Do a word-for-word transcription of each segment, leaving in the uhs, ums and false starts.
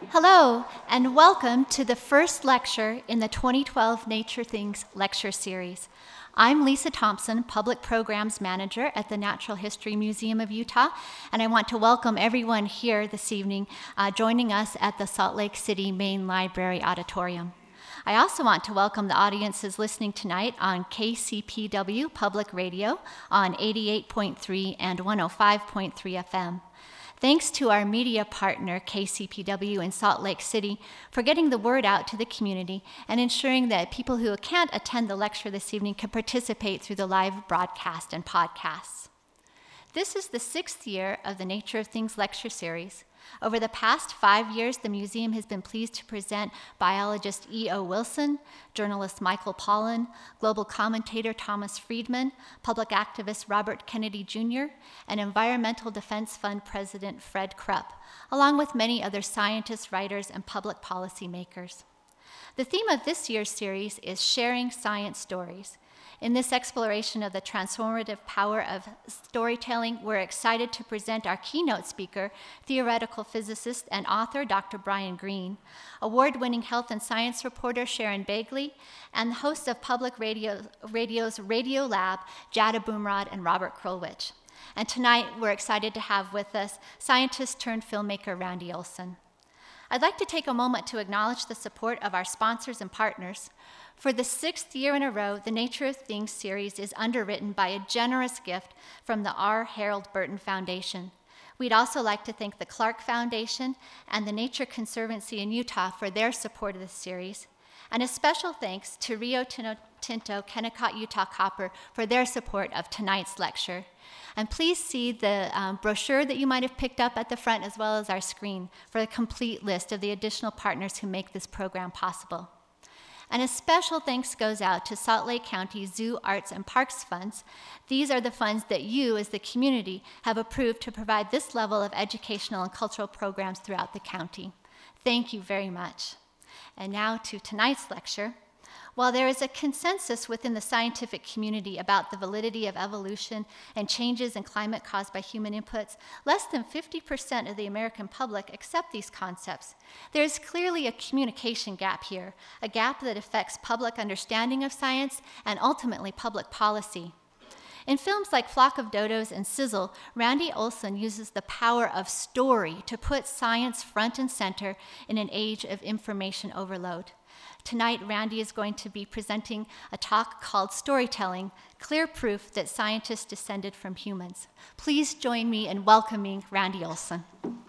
Hello, and welcome to the first lecture in the twenty twelve Nature Things lecture series. I'm Lisa Thompson, Public Programs Manager at the Natural History Museum of Utah, and I want to welcome everyone here this evening uh, joining us at the Salt Lake City Main Library Auditorium. I also want to welcome the audiences listening tonight on K C P W Public Radio on eighty-eight point three and one oh five point three F M. Thanks to our media partner, K C P W in Salt Lake City, for getting the word out to the community and ensuring that people who can't attend the lecture this evening can participate through the live broadcast and podcasts. This is the sixth year of the Nature of Things lecture series. Over the past five years, the museum has been pleased to present biologist E O Wilson, journalist Michael Pollan, global commentator Thomas Friedman, public activist Robert Kennedy Junior, and Environmental Defense Fund President Fred Krupp, along with many other scientists, writers, and public policy makers. The theme of this year's series is Sharing Science Stories. In this exploration of the transformative power of storytelling, we're excited to present our keynote speaker, theoretical physicist and author Doctor Brian Greene, award-winning health and science reporter Sharon Bagley, and the hosts of Public Radio, Radio's Radio Lab, Jada Boomrod and Robert Krulwich. And tonight, we're excited to have with us scientist-turned-filmmaker Randy Olson. I'd like to take a moment to acknowledge the support of our sponsors and partners. For the sixth year in a row, the Nature of Things series is underwritten by a generous gift from the R. Harold Burton Foundation. We'd also like to thank the Clark Foundation and the Nature Conservancy in Utah for their support of this series. And a special thanks to Rio Tinto Kennecott Utah Copper for their support of tonight's lecture. And please see the um, brochure that you might have picked up at the front as well as our screen for a complete list of the additional partners who make this program possible. And a special thanks goes out to Salt Lake County Zoo, Arts, and Parks funds. These are the funds that you, as the community, have approved to provide this level of educational and cultural programs throughout the county. Thank you very much. And now to tonight's lecture. While there is a consensus within the scientific community about the validity of evolution and changes in climate caused by human inputs, less than fifty percent of the American public accept these concepts. There is clearly a communication gap here, a gap that affects public understanding of science and ultimately public policy. In films like Flock of Dodos and Sizzle, Randy Olson uses the power of story to put science front and center in an age of information overload. Tonight, Randy is going to be presenting a talk called Storytelling, Clear Proof that Scientists Descended from Humans. Please join me in welcoming Randy Olson.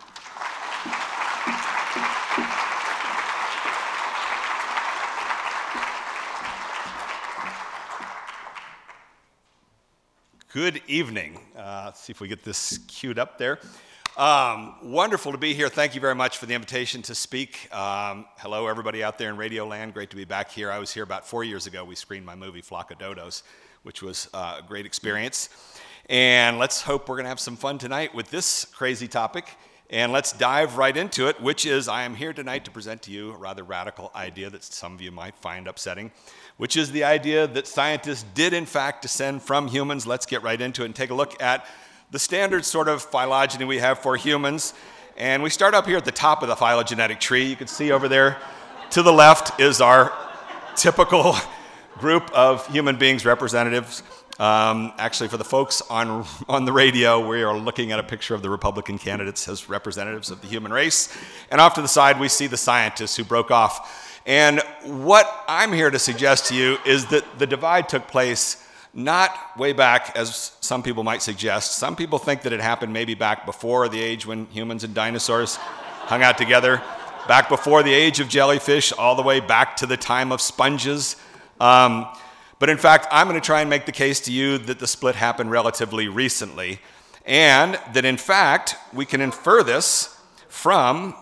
Good evening. Uh, let's see if we get this queued up there. Um, wonderful to be here. Thank you very much for the invitation to speak. Um, hello, everybody out there in Radio Land. Great to be back here. I was here about four years ago. We screened my movie, Flock of Dodos, which was uh, a great experience. And let's hope we're going to have some fun tonight with this crazy topic. And let's dive right into it, which is I am here tonight to present to you a rather radical idea that some of you might find upsetting, which is the idea that scientists did, in fact, descend from humans. Let's get right into it and take a look at the standard sort of phylogeny we have for humans. And we start up here at the top of the phylogenetic tree. You can see over there to the left is our typical group of human beings representatives. Um, actually, for the folks on, on the radio, we are looking at a picture of the Republican candidates as representatives of the human race. And off to the side, we see the scientists who broke off. And what I'm here to suggest to you is that the divide took place not way back, as some people might suggest. Some people think that it happened maybe back before the age when humans and dinosaurs hung out together, back before the age of jellyfish, all the way back to the time of sponges. Um, but in fact, I'm going to try and make the case to you that the split happened relatively recently, and that in fact, we can infer this from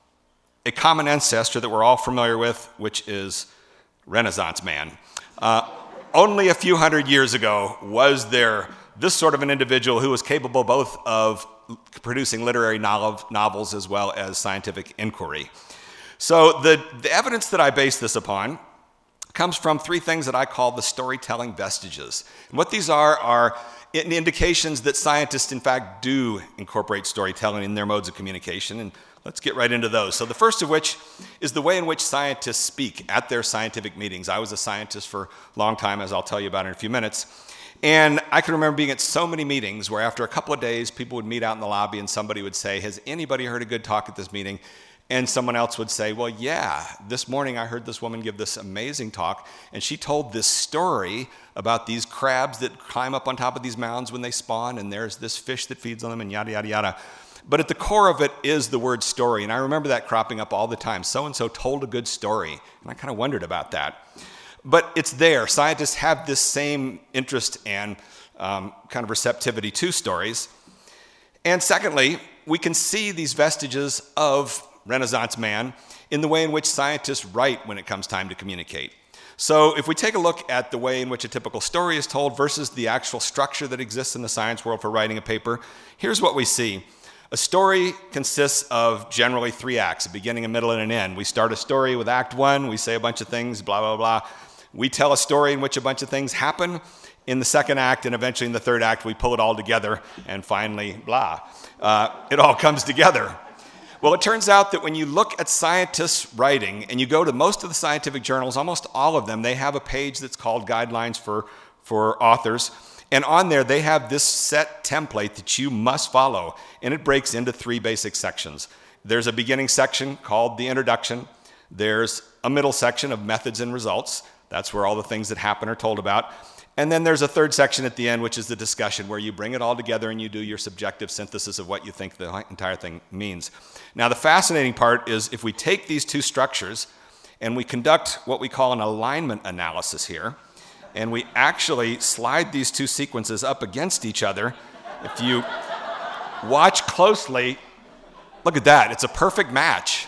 a common ancestor that we're all familiar with, which is Renaissance man. Uh, Only a few hundred years ago was there this sort of an individual who was capable both of producing literary novels as well as scientific inquiry. So the, the evidence that I base this upon comes from three things that I call the storytelling vestiges. And what these are are indications that scientists, in fact, do incorporate storytelling in their modes of communication. And let's get right into those. So the first of which is the way in which scientists speak at their scientific meetings. I was a scientist for a long time, as I'll tell you about in a few minutes. And I can remember being at so many meetings where after a couple of days, people would meet out in the lobby and somebody would say, has anybody heard a good talk at this meeting? And someone else would say, well, yeah, this morning I heard this woman give this amazing talk, and she told this story about these crabs that climb up on top of these mounds when they spawn, and there's this fish that feeds on them, and yada, yada, yada. But at the core of it is the word story, and I remember that cropping up all the time. So-and-so told a good story, and I kind of wondered about that. But it's there. Scientists have this same interest and um, kind of receptivity to stories. And secondly, we can see these vestiges of Renaissance man in the way in which scientists write when it comes time to communicate. So if we take a look at the way in which a typical story is told versus the actual structure that exists in the science world for writing a paper, here's what we see. A story consists of generally three acts, a beginning, a middle, and an end. We start a story with act one, we say a bunch of things, blah, blah, blah. We tell a story in which a bunch of things happen. In the second act and eventually in the third act, we pull it all together, and finally, blah. Uh, it all comes together. Well, it turns out that when you look at scientists' writing, and you go to most of the scientific journals, almost all of them, they have a page that's called Guidelines for, for Authors. And on there, they have this set template that you must follow, and it breaks into three basic sections. There's a beginning section called the introduction. There's a middle section of methods and results. That's where all the things that happen are told about. And then there's a third section at the end, which is the discussion, where you bring it all together and you do your subjective synthesis of what you think the entire thing means. Now, the fascinating part is if we take these two structures and we conduct what we call an alignment analysis here, and we actually slide these two sequences up against each other, if you watch closely, look at that, it's a perfect match.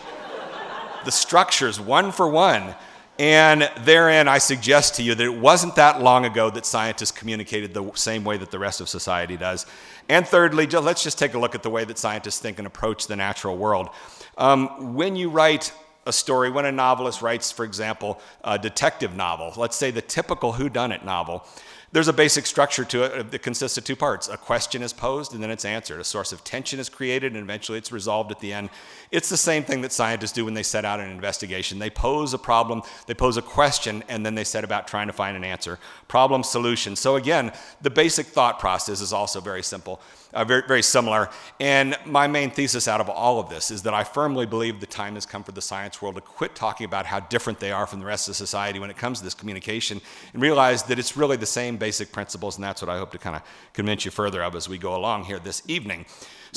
The structures, one for one. And therein, I suggest to you that it wasn't that long ago that scientists communicated the same way that the rest of society does. And thirdly, let's just take a look at the way that scientists think and approach the natural world. Um, when you write a story, when a novelist writes, for example, a detective novel, let's say the typical whodunit novel, there's a basic structure to it that consists of two parts. A question is posed and then it's answered. A source of tension is created and eventually it's resolved at the end. It's the same thing that scientists do when they set out an investigation. They pose a problem, they pose a question, and then they set about trying to find an answer. Problem, solution. So again, the basic thought process is also very simple, uh, very, very similar. And my main thesis out of all of this is that I firmly believe the time has come for the science world to quit talking about how different they are from the rest of society when it comes to this communication and realize that it's really the same basic principles, and that's what I hope to kind of convince you further of as we go along here this evening.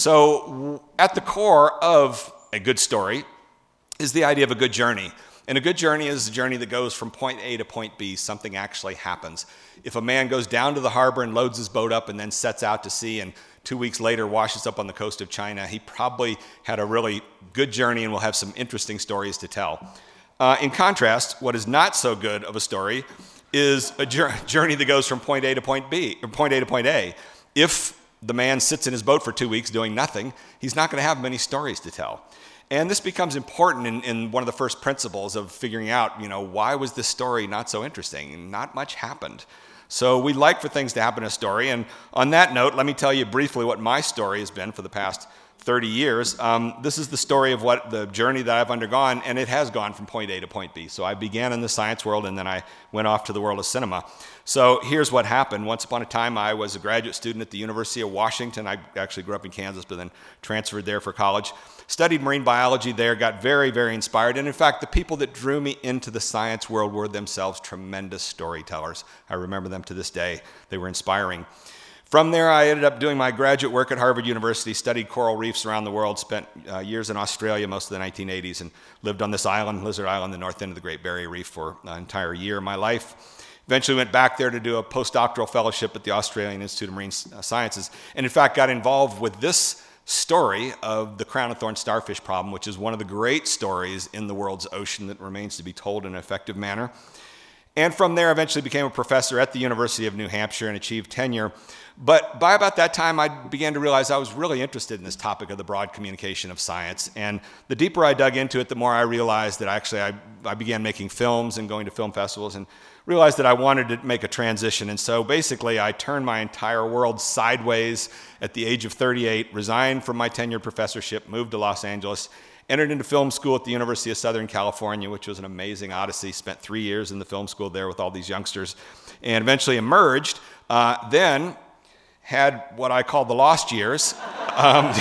So at the core of a good story is the idea of a good journey. And a good journey is a journey that goes from point A to point B. Something actually happens. If a man goes down to the harbor and loads his boat up and then sets out to sea and two weeks later washes up on the coast of China, he probably had a really good journey and will have some interesting stories to tell. Uh, in contrast, what is not so good of a story is a journey that goes from point A to point B, or point A to point A. If the man sits in his boat for two weeks doing nothing, he's not going to have many stories to tell. And this becomes important in, in one of the first principles of figuring out, you know, why was this story not so interesting? Not much happened. So we like for things to happen in a story. And on that note, let me tell you briefly what my story has been for the past thirty years. Um, this is the story of what the journey that I've undergone, and it has gone from point A to point B. So I began in the science world, and then I went off to the world of cinema. So here's what happened. Once upon a time, I was a graduate student at the University of Washington. I actually grew up in Kansas, but then transferred there for college. Studied marine biology there, got very, very inspired. And in fact, the people that drew me into the science world were themselves tremendous storytellers. I remember them to this day. They were inspiring. From there, I ended up doing my graduate work at Harvard University, studied coral reefs around the world, spent uh, years in Australia, most of the nineteen eighties, and lived on this island, Lizard Island, the north end of the Great Barrier Reef for an entire year of my life. Eventually went back there to do a postdoctoral fellowship at the Australian Institute of Marine Sciences, and in fact got involved with this story of the crown of thorns starfish problem, which is one of the great stories in the world's ocean that remains to be told in an effective manner. And from there, eventually became a professor at the University of New Hampshire and achieved tenure. But by about that time, I began to realize I was really interested in this topic of the broad communication of science. And the deeper I dug into it, the more I realized that actually I, I began making films and going to film festivals and realized that I wanted to make a transition. And so basically, I turned my entire world sideways at the age of thirty-eight, resigned from my tenured professorship, moved to Los Angeles, entered into film school at the University of Southern California, which was an amazing odyssey. Spent three years in the film school there with all these youngsters, and eventually emerged. Uh, then had what I call the lost years. Um,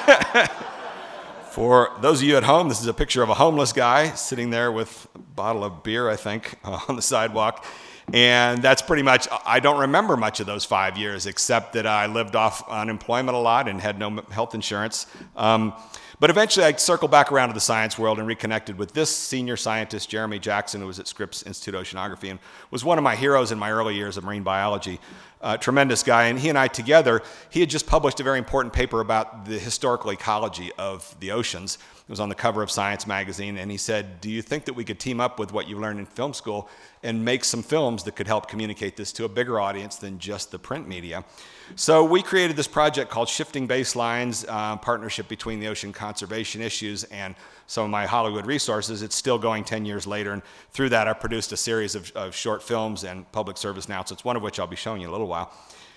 For those of you at home, this is a picture of a homeless guy sitting there with a bottle of beer, I think, uh, on the sidewalk. And that's pretty much, I don't remember much of those five years, except that I lived off unemployment a lot and had no health insurance. Um, but eventually I circled back around to the science world and reconnected with this senior scientist, Jeremy Jackson, who was at Scripps Institute Oceanography and was one of my heroes in my early years of marine biology. Uh, tremendous guy, and he and I together, he had just published a very important paper about the historical ecology of the oceans. It was on the cover of Science magazine, and he said, do you think that we could team up with what you learned in film school and make some films that could help communicate this to a bigger audience than just the print media? So we created this project called Shifting Baselines, uh, partnership between the ocean conservation issues and some of my Hollywood resources. It's still going ten years later, and through that I've produced a series of, of short films and public service announcements, one of which I'll be showing you in a little while.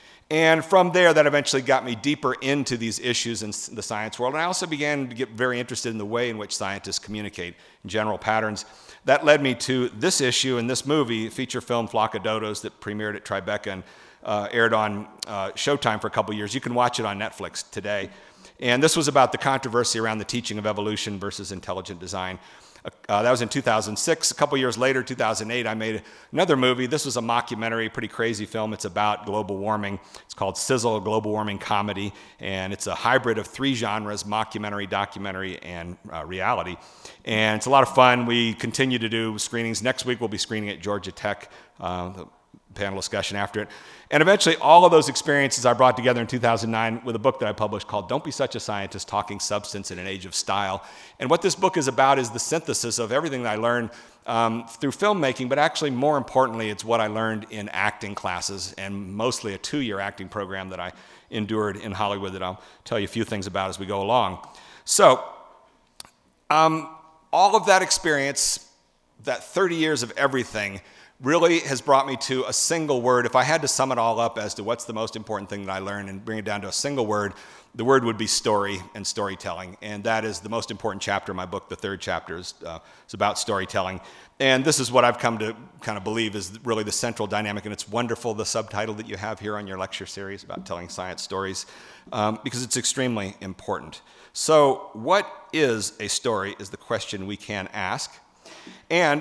And from there, that eventually got me deeper into these issues in the science world. And I also began to get very interested in the way in which scientists communicate in general patterns. That led me to this issue and this movie, feature film Flock of Dodos, that premiered at Tribeca and uh, aired on uh, Showtime for a couple years. You can watch it on Netflix today. And this was about the controversy around the teaching of evolution versus intelligent design. Uh, that was in two thousand six. A couple years later, two thousand eight, I made another movie. This was a mockumentary, pretty crazy film. It's about global warming. It's called Sizzle, a global warming comedy, and it's a hybrid of three genres, mockumentary, documentary, and uh, reality. And it's a lot of fun. We continue to do screenings. Next week, we'll be screening at Georgia Tech, uh, the panel discussion after it. And eventually, all of those experiences I brought together in two thousand nine with a book that I published called Don't Be Such a Scientist, Talking Substance in an Age of Style. And what this book is about is the synthesis of everything that I learned um, through filmmaking, but actually more importantly, it's what I learned in acting classes, and mostly a two-year acting program that I endured in Hollywood that I'll tell you a few things about as we go along. So, um, all of that experience, that thirty years of everything, really has brought me to a single word. If I had to sum it all up as to what's the most important thing that I learned and bring it down to a single word, the word would be story and storytelling. And that is the most important chapter of my book. The third chapter is, uh, is about storytelling. And this is what I've come to kind of believe is really the central dynamic. And it's wonderful, the subtitle that you have here on your lecture series about telling science stories, um, because it's extremely important. So what is a story is the question we can ask. And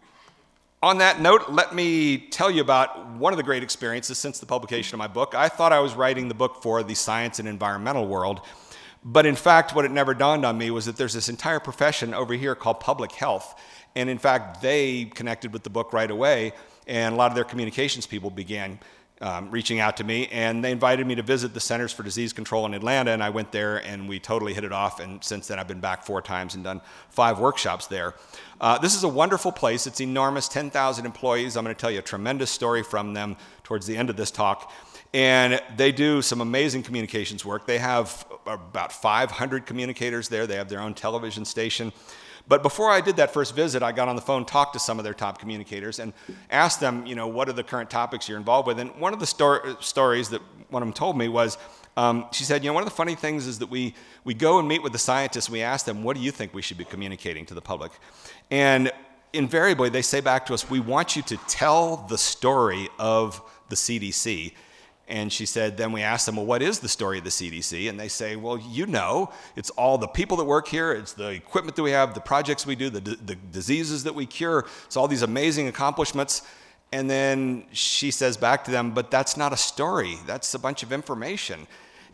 on that note, let me tell you about one of the great experiences since the publication of my book. I thought I was writing the book for the science and environmental world, but in fact, what it never dawned on me was that there's this entire profession over here called public health, and in fact, they connected with the book right away, and a lot of their communications people began Um, reaching out to me, and they invited me to visit the Centers for Disease Control in Atlanta, and I went there, and we totally hit it off, and since then I've been back four times and done five workshops there. Uh, this is a wonderful place. It's enormous, ten thousand employees. I'm going to tell you a tremendous story from them towards the end of this talk, and they do some amazing communications work. They have about five hundred communicators there. They have their own television station. But before I did that first visit, I got on the phone, talked to some of their top communicators, and asked them, you know, what are the current topics you're involved with? And one of the sto- stories that one of them told me was, um, she said, you know, one of the funny things is that we, we go and meet with the scientists, and we ask them, what do you think we should be communicating to the public? And invariably, they say back to us, we want you to tell the story of the C D C. And she said, then we asked them, well, what is the story of the C D C? And they say, well, you know, it's all the people that work here, it's the equipment that we have, the projects we do, the, the diseases that we cure, it's all these amazing accomplishments. And then she says back to them, but that's not a story, that's a bunch of information.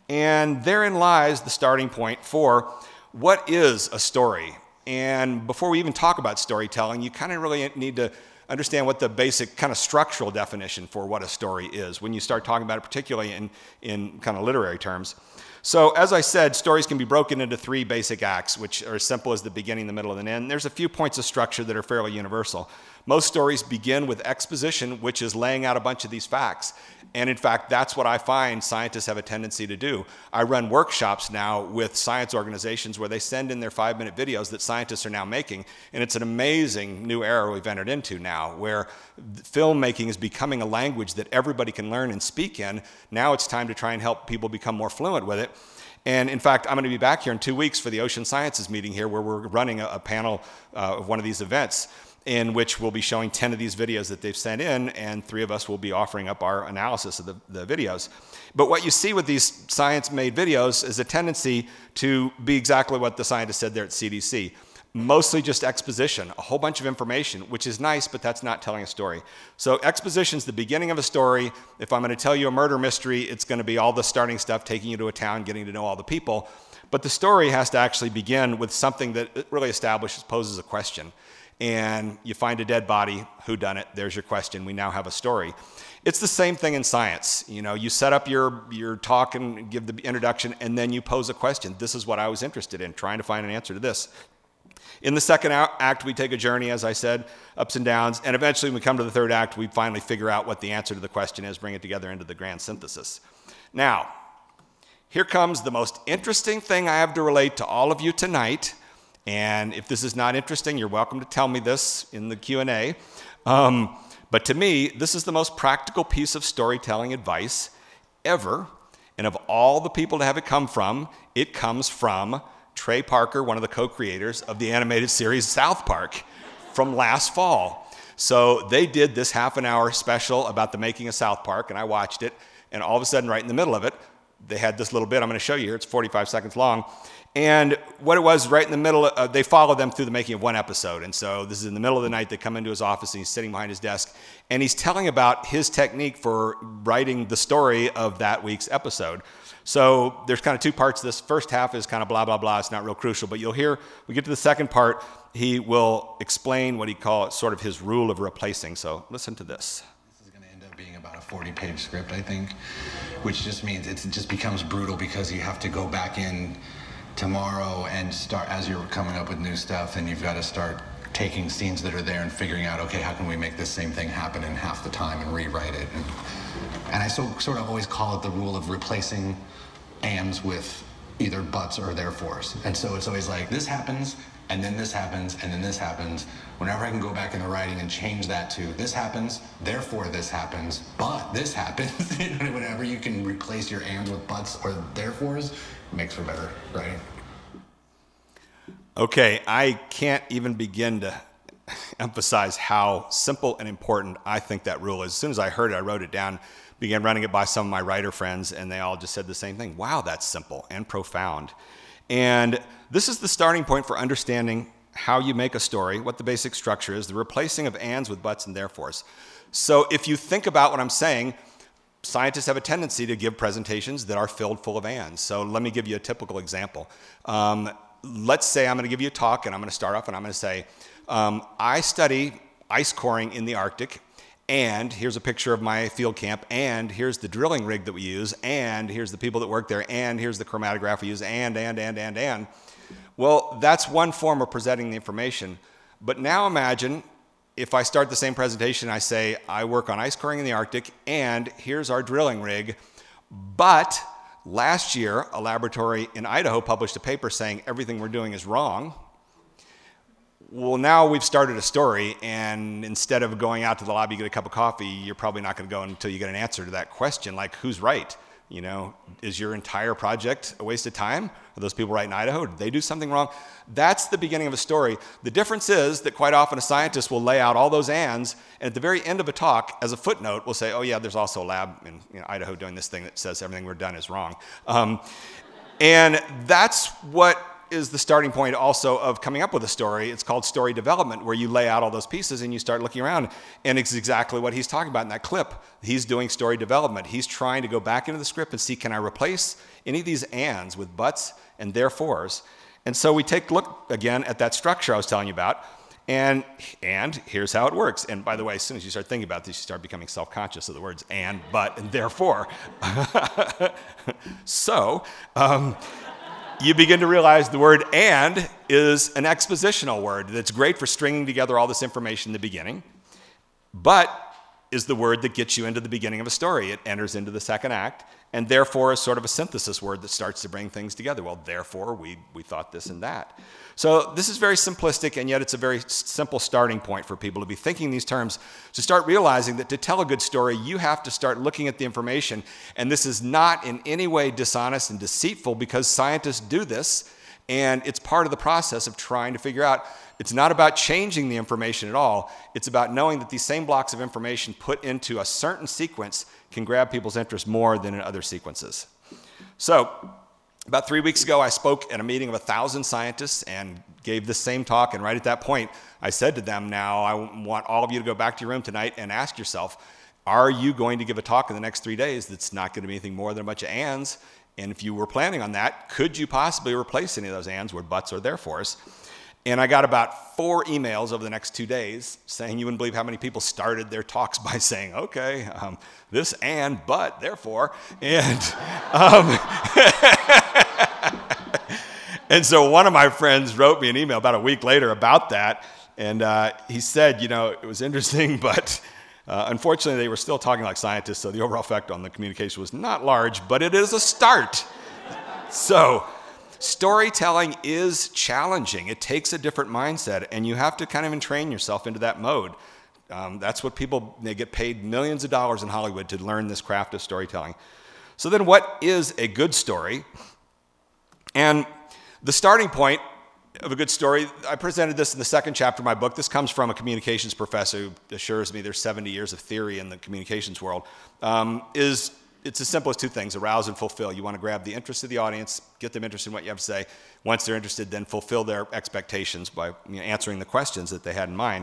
And therein lies the starting point for what is a story. And before we even talk about storytelling, you kind of really need to understand what the basic kind of structural definition for what a story is when you start talking about it, particularly in, in kind of literary terms. So as I said, stories can be broken into three basic acts, which are as simple as the beginning, the middle, and the end. There's a few points of structure that are fairly universal. Most stories begin with exposition, which is laying out a bunch of these facts. And in fact, that's what I find scientists have a tendency to do. I run workshops now with science organizations where they send in their five-minute videos that scientists are now making. And it's an amazing new era we've entered into now, where filmmaking is becoming a language that everybody can learn and speak in. Now it's time to try and help people become more fluent with it. And in fact, I'm going to be back here in two weeks for the Ocean Sciences meeting here, where we're running a, a panel uh, of one of these events, in which we'll be showing ten of these videos that they've sent in, and three of us will be offering up our analysis of the, the videos. But what you see with these science-made videos is a tendency to be exactly what the scientists said there at C D C. Mostly just exposition, a whole bunch of information, which is nice, but that's not telling a story. So exposition's the beginning of a story. If I'm going to tell you a murder mystery, it's going to be all the starting stuff, taking you to a town, getting to know all the people. But the story has to actually begin with something that really establishes, poses a question. And you find a dead body, who done it? There's your question. We now have a story. It's the same thing in science. You know, you set up your, your talk and give the introduction, and then you pose a question. This is what I was interested in, trying to find an answer to this. In the second act, we take a journey, as I said, ups and downs, and eventually when we come to the third act, we finally figure out what the answer to the question is, bring it together into the grand synthesis. Now, here comes the most interesting thing I have to relate to all of you tonight, and if this is not interesting, you're welcome to tell me this in the Q and A. Um, but to me, this is the most practical piece of storytelling advice ever, and of all the people to have it come from, it comes from Trey Parker, one of the co-creators of the animated series South Park from last fall. So they did this half an hour special about the making of South Park, and I watched it, and all of a sudden, right in the middle of it, they had this little bit I'm going to show you here. It's forty-five seconds long. And what it was, right in the middle, uh, they followed them through the making of one episode. And so this is in the middle of the night. They come into his office, and he's sitting behind his desk, and he's telling about his technique for writing the story of that week's episode. So there's kind of two parts to this. First half is kind of blah, blah, blah. It's not real crucial. But you'll hear, we get to the second part, he will explain what he calls sort of his rule of replacing. So listen to this. This is going to end up being about a forty-page script, I think, which just means it just becomes brutal because you have to go back in tomorrow and start, as you're coming up with new stuff, and you've got to start taking scenes that are there and figuring out, okay, how can we make this same thing happen in half the time and rewrite it? And, and I so, sort of always call it the rule of replacing ands with either buts or therefores. And so it's always like, this happens, and then this happens, and then this happens. Whenever I can go back in the writing and change that to, this happens, therefore this happens, but this happens, whenever you can replace your ands with buts or therefores, it makes for better writing. Okay, I can't even begin to emphasize how simple and important I think that rule is. As soon as I heard it, I wrote it down, began running it by some of my writer friends, and they all just said the same thing. Wow, that's simple and profound. And this is the starting point for understanding how you make a story, what the basic structure is, the replacing of ands with buts and therefores. So if you think about what I'm saying, scientists have a tendency to give presentations that are filled full of ands. So let me give you a typical example. Um, let's say I'm going to give you a talk, and I'm going to start off and I'm going to say, um, I study ice coring in the Arctic, and here's a picture of my field camp, and here's the drilling rig that we use, and here's the people that work there, and here's the chromatograph we use, and, and, and, and, and. Well, that's one form of presenting the information. But now imagine if I start the same presentation, I say, I work on ice coring in the Arctic, and here's our drilling rig. But last year, a laboratory in Idaho published a paper saying everything we're doing is wrong. Well, now we've started a story, and instead of going out to the lobby to get a cup of coffee, you're probably not going to go until you get an answer to that question, like who's right? You know, is your entire project a waste of time? Are those people right in Idaho? Did they do something wrong? That's the beginning of a story. The difference is that quite often a scientist will lay out all those ands, and at the very end of a talk, as a footnote, will say, oh yeah, there's also a lab in you know, Idaho doing this thing that says everything we're done is wrong. Um, and that's what is the starting point also of coming up with a story. It's called story development, where you lay out all those pieces and you start looking around, and it's exactly what he's talking about in that clip. He's doing story development. He's trying to go back into the script and see, can I replace any of these ands with buts and therefores? And so we take a look again at that structure I was telling you about, and, and here's how it works. And by the way, as soon as you start thinking about this, you start becoming self-conscious of the words and, but, and therefore. so, um, you begin to realize the word and is an expositional word that's great for stringing together all this information in the beginning. But is the word that gets you into the beginning of a story. It enters into the second act, and therefore is sort of a synthesis word that starts to bring things together. Well, therefore, we, we thought this and that. So this is very simplistic, and yet it's a very simple starting point for people to be thinking these terms, to start realizing that to tell a good story, you have to start looking at the information, and this is not in any way dishonest and deceitful, because scientists do this, and it's part of the process of trying to figure out. It's not about changing the information at all. It's about knowing that these same blocks of information put into a certain sequence can grab people's interest more than in other sequences. So about three weeks ago, I spoke at a meeting of a thousand scientists and gave this same talk. And right at that point, I said to them, now I want all of you to go back to your room tonight and ask yourself, are you going to give a talk in the next three days that's not going to be anything more than a bunch of ands? And if you were planning on that, could you possibly replace any of those ands where buts are therefores? And I got about four emails over the next two days saying you wouldn't believe how many people started their talks by saying, okay, um, this and, but, therefore. And, um, and so one of my friends wrote me an email about a week later about that. And uh, he said, you know, it was interesting, but uh, unfortunately they were still talking like scientists, so the overall effect on the communication was not large, but it is a start. So storytelling is challenging. It takes a different mindset, and you have to kind of entrain yourself into that mode. Um, that's what people, they get paid millions of dollars in Hollywood to learn this craft of storytelling. So then what is a good story? And the starting point of a good story, I presented this in the second chapter of my book. This comes from a communications professor who assures me there's seventy years of theory in the communications world, um, is it's as simple as two things: arouse and fulfill. You want to grab the interest of the audience, get them interested in what you have to say. Once they're interested, then fulfill their expectations by, you know, answering the questions that they had in mind.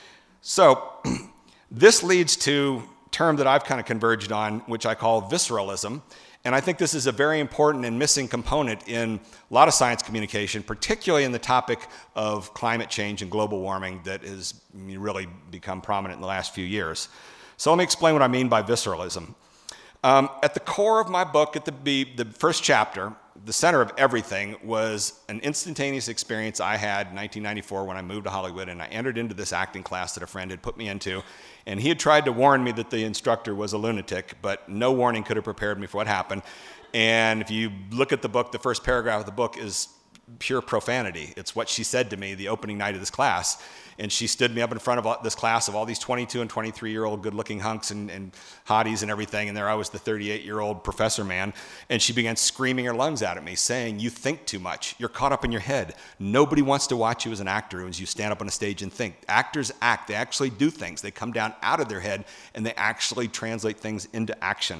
So this leads to a term that I've kind of converged on, which I call visceralism. And I think this is a very important and missing component in a lot of science communication, particularly in the topic of climate change and global warming that has really become prominent in the last few years. So let me explain what I mean by visceralism. Um, at the core of my book, at the, the first chapter, the center of everything was an instantaneous experience I had in nineteen ninety-four when I moved to Hollywood, and I entered into this acting class that a friend had put me into. And he had tried to warn me that the instructor was a lunatic, but no warning could have prepared me for what happened. And if you look at the book, the first paragraph of the book is pure profanity. It's what she said to me the opening night of this class. And she stood me up in front of this class of all these twenty-two and twenty-three-year-old good-looking hunks and, and hotties and everything, and there I was, the thirty-eight-year-old professor man, and she began screaming her lungs out at me, saying, "You think too much. You're caught up in your head. Nobody wants to watch you as an actor as you stand up on a stage and think. Actors act. They actually do things. They come down out of their head, and they actually translate things into action."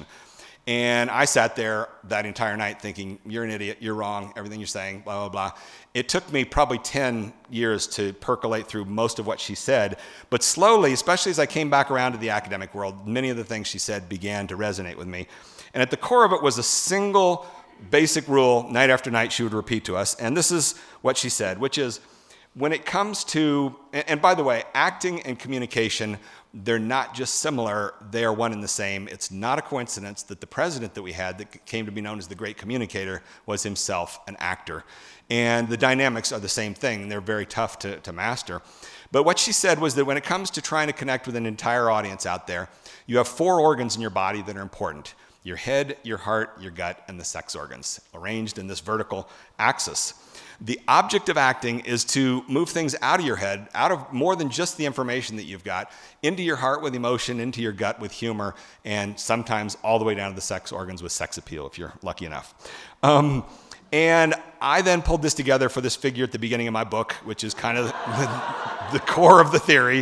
And I sat there that entire night thinking, you're an idiot, you're wrong, everything you're saying, blah, blah, blah. It took me probably ten years to percolate through most of what she said. But slowly, especially as I came back around to the academic world, many of the things she said began to resonate with me. And at the core of it was a single basic rule, night after night, she would repeat to us. And this is what she said, which is, when it comes to, and by the way, acting and communication, they're not just similar, they are one and the same. It's not a coincidence that the president that we had that came to be known as the great communicator was himself an actor. And the dynamics are the same thing, and they're very tough to, to master. But what she said was that when it comes to trying to connect with an entire audience out there, you have four organs in your body that are important: your head, your heart, your gut, and the sex organs, arranged in this vertical axis. The object of acting is to move things out of your head, out of more than just the information that you've got, into your heart with emotion, into your gut with humor, and sometimes all the way down to the sex organs with sex appeal, if you're lucky enough. Um, and I then pulled this together for this figure at the beginning of my book, which is kind of the, the core of the theory.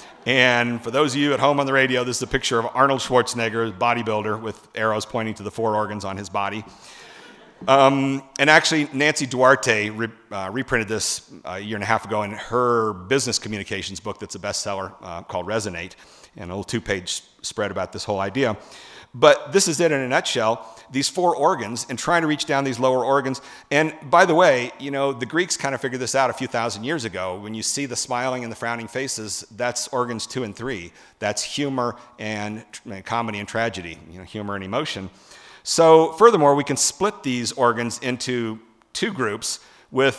And for those of you at home on the radio, this is a picture of Arnold Schwarzenegger, bodybuilder, with arrows pointing to the four organs on his body. Um, and actually, Nancy Duarte re, uh, reprinted this a year and a half ago in her business communications book that's a bestseller uh, called Resonate, and a little two-page spread about this whole idea. But this is it in a nutshell, these four organs, and trying to reach down these lower organs. And by the way, you know, the Greeks kind of figured this out a few thousand years ago. When you see the smiling and the frowning faces, that's organs two and three. That's humor and, and comedy and tragedy, you know, humor and emotion. So furthermore, we can split these organs into two groups with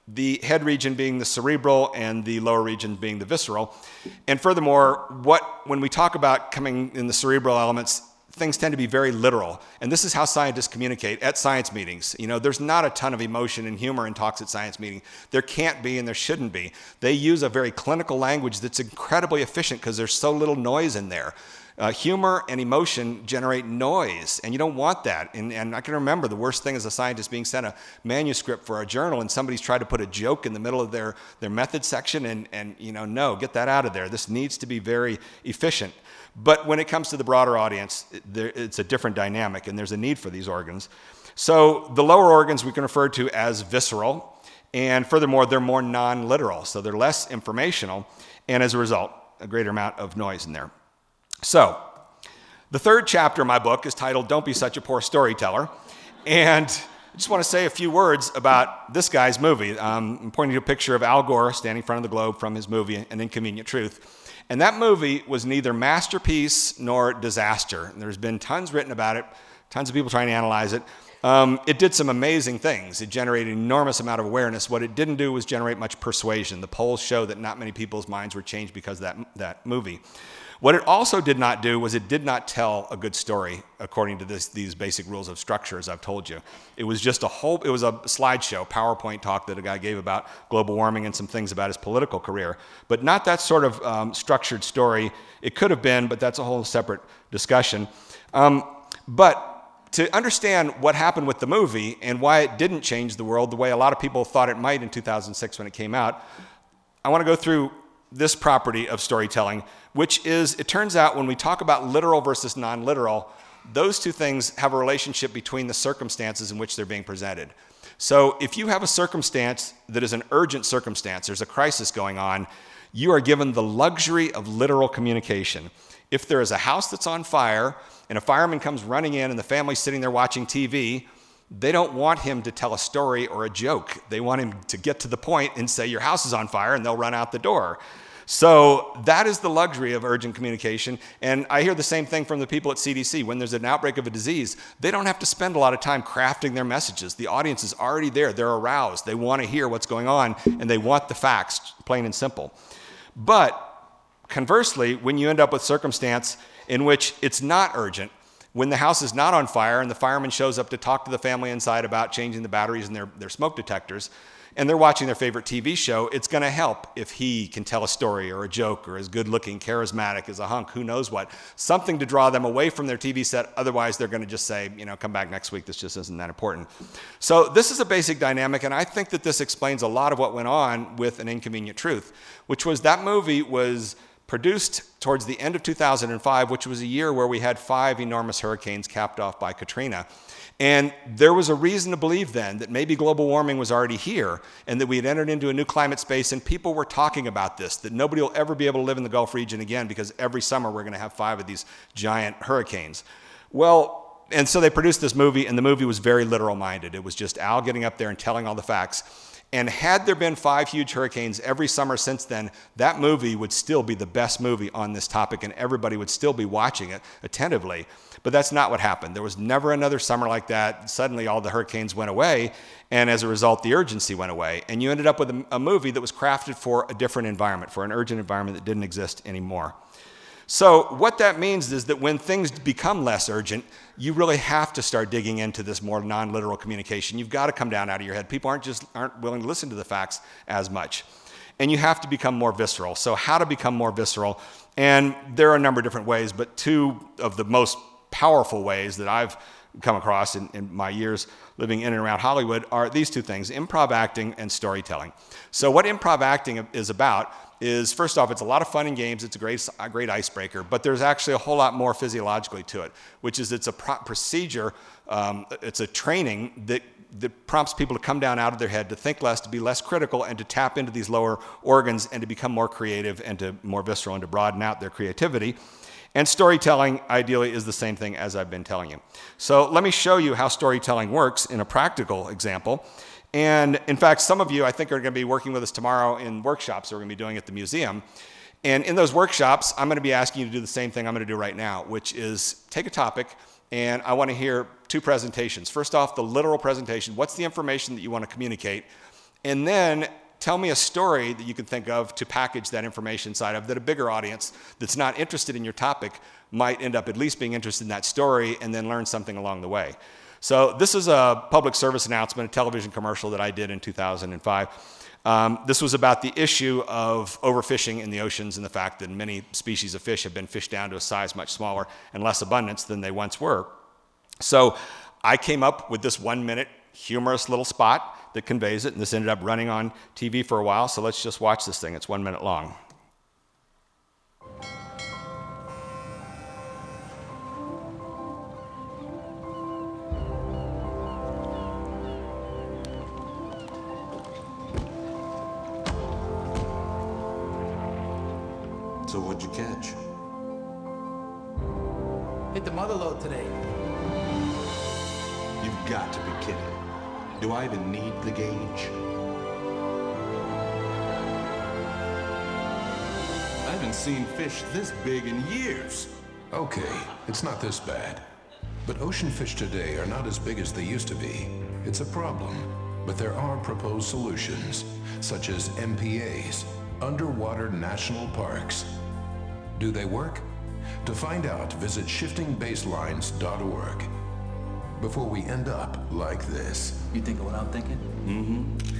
the head region being the cerebral and the lower region being the visceral. And furthermore, what when we talk about coming in the cerebral elements, things tend to be very literal. And this is how scientists communicate at science meetings. You know, there's not a ton of emotion and humor in talks at science meetings. There can't be and there shouldn't be. They use a very clinical language that's incredibly efficient because there's so little noise in there. Uh, humor and emotion generate noise, and you don't want that. And, and I can remember the worst thing as a scientist being sent a manuscript for a journal, and somebody's tried to put a joke in the middle of their, their method section, and, and you know, no, get that out of there. This needs to be very efficient. But when it comes to the broader audience, it, there, it's a different dynamic, and there's a need for these organs. So the lower organs we can refer to as visceral, and furthermore, they're more non-literal, so they're less informational, and as a result, a greater amount of noise in there. So, the third chapter of my book is titled Don't Be Such a Poor Storyteller. And I just want to say a few words about this guy's movie. Um, I'm pointing to a picture of Al Gore standing in front of the globe from his movie, An Inconvenient Truth. And that movie was neither masterpiece nor disaster. And there's been tons written about it, tons of people trying to analyze it. Um, it did some amazing things. It generated an enormous amount of awareness. What it didn't do was generate much persuasion. The polls show that not many people's minds were changed because of that, that movie. What it also did not do was it did not tell a good story according to this, these basic rules of structure, as I've told you. It was just a whole, it was a slideshow, PowerPoint talk that a guy gave about global warming and some things about his political career, but not that sort of um, structured story. It could have been, but that's a whole separate discussion. Um, but to understand what happened with the movie and why it didn't change the world the way a lot of people thought it might in two thousand six when it came out, I want to go through this property of storytelling, which is, it turns out when we talk about literal versus non-literal, those two things have a relationship between the circumstances in which they're being presented. So if you have a circumstance that is an urgent circumstance, there's a crisis going on, you are given the luxury of literal communication. If there is a house that's on fire and a fireman comes running in and the family's sitting there watching T V, they don't want him to tell a story or a joke. They want him to get to the point and say, your house is on fire, and they'll run out the door. So that is the luxury of urgent communication. And I hear the same thing from the people at C D C. When there's an outbreak of a disease, they don't have to spend a lot of time crafting their messages. The audience is already there. They're aroused. They want to hear what's going on, and they want the facts, plain and simple. But conversely, when you end up with circumstance in which it's not urgent, when the house is not on fire and the fireman shows up to talk to the family inside about changing the batteries in their, their smoke detectors, and they're watching their favorite T V show, it's going to help if he can tell a story or a joke or is good-looking, charismatic as a hunk, who knows what, something to draw them away from their T V set. Otherwise, they're going to just say, you know, come back next week. This just isn't that important. So this is a basic dynamic, and I think that this explains a lot of what went on with An Inconvenient Truth, which was that movie was produced towards the end of two thousand five, which was a year where we had five enormous hurricanes capped off by Katrina. And there was a reason to believe then that maybe global warming was already here and that we had entered into a new climate space, and people were talking about this, that nobody will ever be able to live in the Gulf region again because every summer we're going to have five of these giant hurricanes. Well, and so they produced this movie, and the movie was very literal-minded. It was just Al getting up there and telling all the facts. And had there been five huge hurricanes every summer since then, that movie would still be the best movie on this topic, and everybody would still be watching it attentively. But that's not what happened. There was never another summer like that. Suddenly all the hurricanes went away, and as a result, the urgency went away. And you ended up with a, a movie that was crafted for a different environment, for an urgent environment that didn't exist anymore. So what that means is that when things become less urgent, you really have to start digging into this more non-literal communication. You've got to come down out of your head. People aren't just aren't willing to listen to the facts as much. And you have to become more visceral. So how to become more visceral? And there are a number of different ways, but two of the most powerful ways that I've come across in, in my years living in and around Hollywood are these two things: improv acting and storytelling. So what improv acting is about is, first off, it's a lot of fun and games. It's a great, a great icebreaker, but there's actually a whole lot more physiologically to it, which is it's a pro- procedure, um, it's a training that, that prompts people to come down out of their head, to think less, to be less critical, and to tap into these lower organs and to become more creative and to more visceral and to broaden out their creativity. And storytelling, ideally, is the same thing as I've been telling you. So let me show you how storytelling works in a practical example. And in fact, some of you, I think, are going to be working with us tomorrow in workshops that we're going to be doing at the museum. And in those workshops, I'm going to be asking you to do the same thing I'm going to do right now, which is take a topic, and I want to hear two presentations. First off, the literal presentation. What's the information that you want to communicate? and then tell me a story that you can think of to package that information inside of that a bigger audience that's not interested in your topic might end up at least being interested in that story and then learn something along the way. So this is a public service announcement, a television commercial that I did in two thousand five. Um, this was about the issue of overfishing in the oceans and the fact that many species of fish have been fished down to a size much smaller and less abundance than they once were. So I came up with this one-minute humorous little spot that conveys it, and this ended up running on T V for a while, so let's just watch this thing. It's one minute long. So what'd you catch? Hit the mother lode today. You've got to be kidding. Do I even need the gauge? I haven't seen fish this big in years. Okay, it's not this bad. But ocean fish today are not as big as they used to be. It's a problem, but there are proposed solutions, such as M P As, underwater national parks. Do they work? To find out, visit shifting baselines dot org. Before we end up like this. You think of what I'm thinking? Mm-hmm.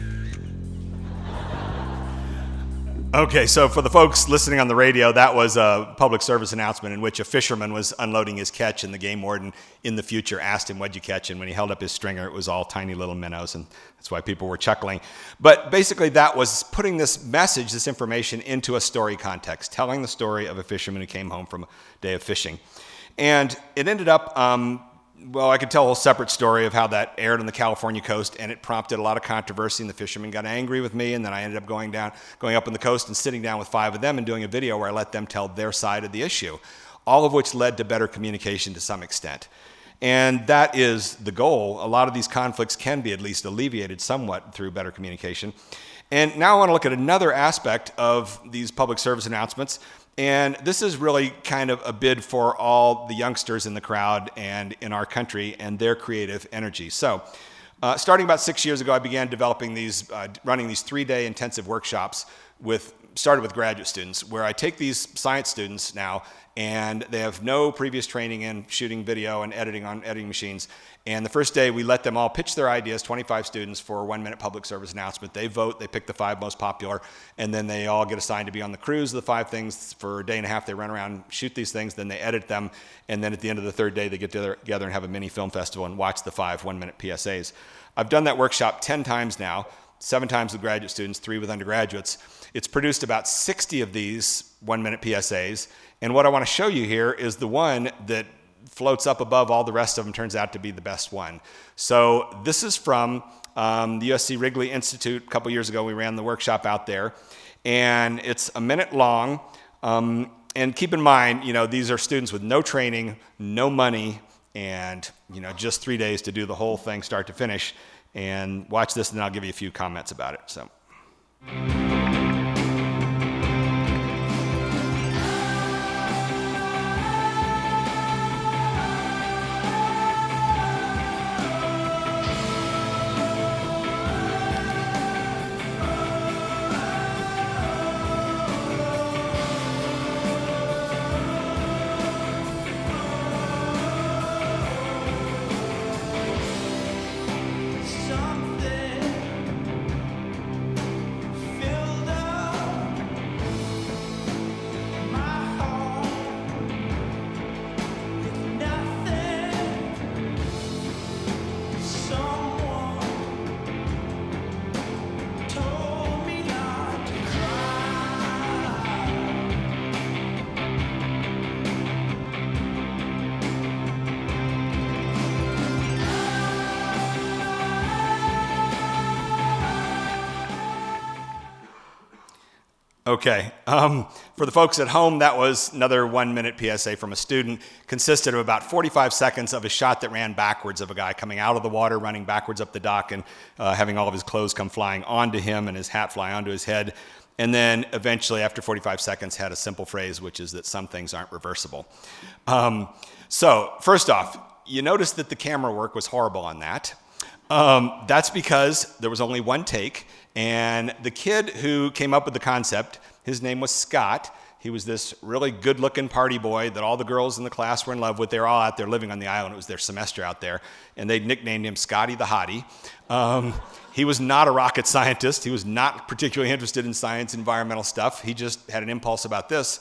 Okay, so for the folks listening on the radio, that was a public service announcement in which a fisherman was unloading his catch, and the game warden in the future asked him, "What'd you catch?" And when he held up his stringer, it was all tiny little minnows, and that's why people were chuckling. But basically that was putting this message, this information, into a story context, telling the story of a fisherman who came home from a day of fishing. And it ended up... Um, Well, I could tell a whole separate story of how that aired on the California coast, and it prompted a lot of controversy, and the fishermen got angry with me, and then I ended up going down, going up on the coast and sitting down with five of them and doing a video where I let them tell their side of the issue, all of which led to better communication to some extent. And that is the goal. A lot of these conflicts can be at least alleviated somewhat through better communication. And now I want to look at another aspect of these public service announcements. And this is really kind of a bid for all the youngsters in the crowd and in our country and their creative energy. So uh, starting about six years ago, I began developing these, uh, running these three-day intensive workshops with, started with graduate students, where I take these science students now, and they have no previous training in shooting video and editing on editing machines. And the first day, we let them all pitch their ideas, twenty-five students, for a one-minute public service announcement. They vote, they pick the five most popular, and then they all get assigned to be on the cruise of the five things. For a day and a half, they run around, shoot these things, then they edit them, and then at the end of the third day, they get together and have a mini film festival and watch the five one-minute P S As. I've done that workshop ten times now, seven times with graduate students, three with undergraduates. It's produced about sixty of these one-minute P S As, and what I want to show you here is the one that floats up above all the rest of them, turns out to be the best one. So this is from um, the U S C Wrigley Institute. A couple years ago, we ran the workshop out there, and it's a minute long. Um, and keep in mind, you know, these are students with no training, no money, and, you know, just three days to do the whole thing start to finish. And watch this, and then I'll give you a few comments about it. So. Okay, um, for the folks at home, that was another one-minute P S A from a student. Consisted of about forty-five seconds of a shot that ran backwards of a guy coming out of the water, running backwards up the dock, and uh, having all of his clothes come flying onto him and his hat fly onto his head. And then eventually, after forty-five seconds, had a simple phrase, which is that some things aren't reversible. Um, so first off, you notice that the camera work was horrible on that. Um, that's because there was only one take, and the kid who came up with the concept, his name was Scott. He was this really good-looking party boy that all the girls in the class were in love with. They were all out there living on the island. It was their semester out there, and they nicknamed him Scotty the Hottie. Um, he was not a rocket scientist. He was not particularly interested in science, environmental stuff. He just had an impulse about this,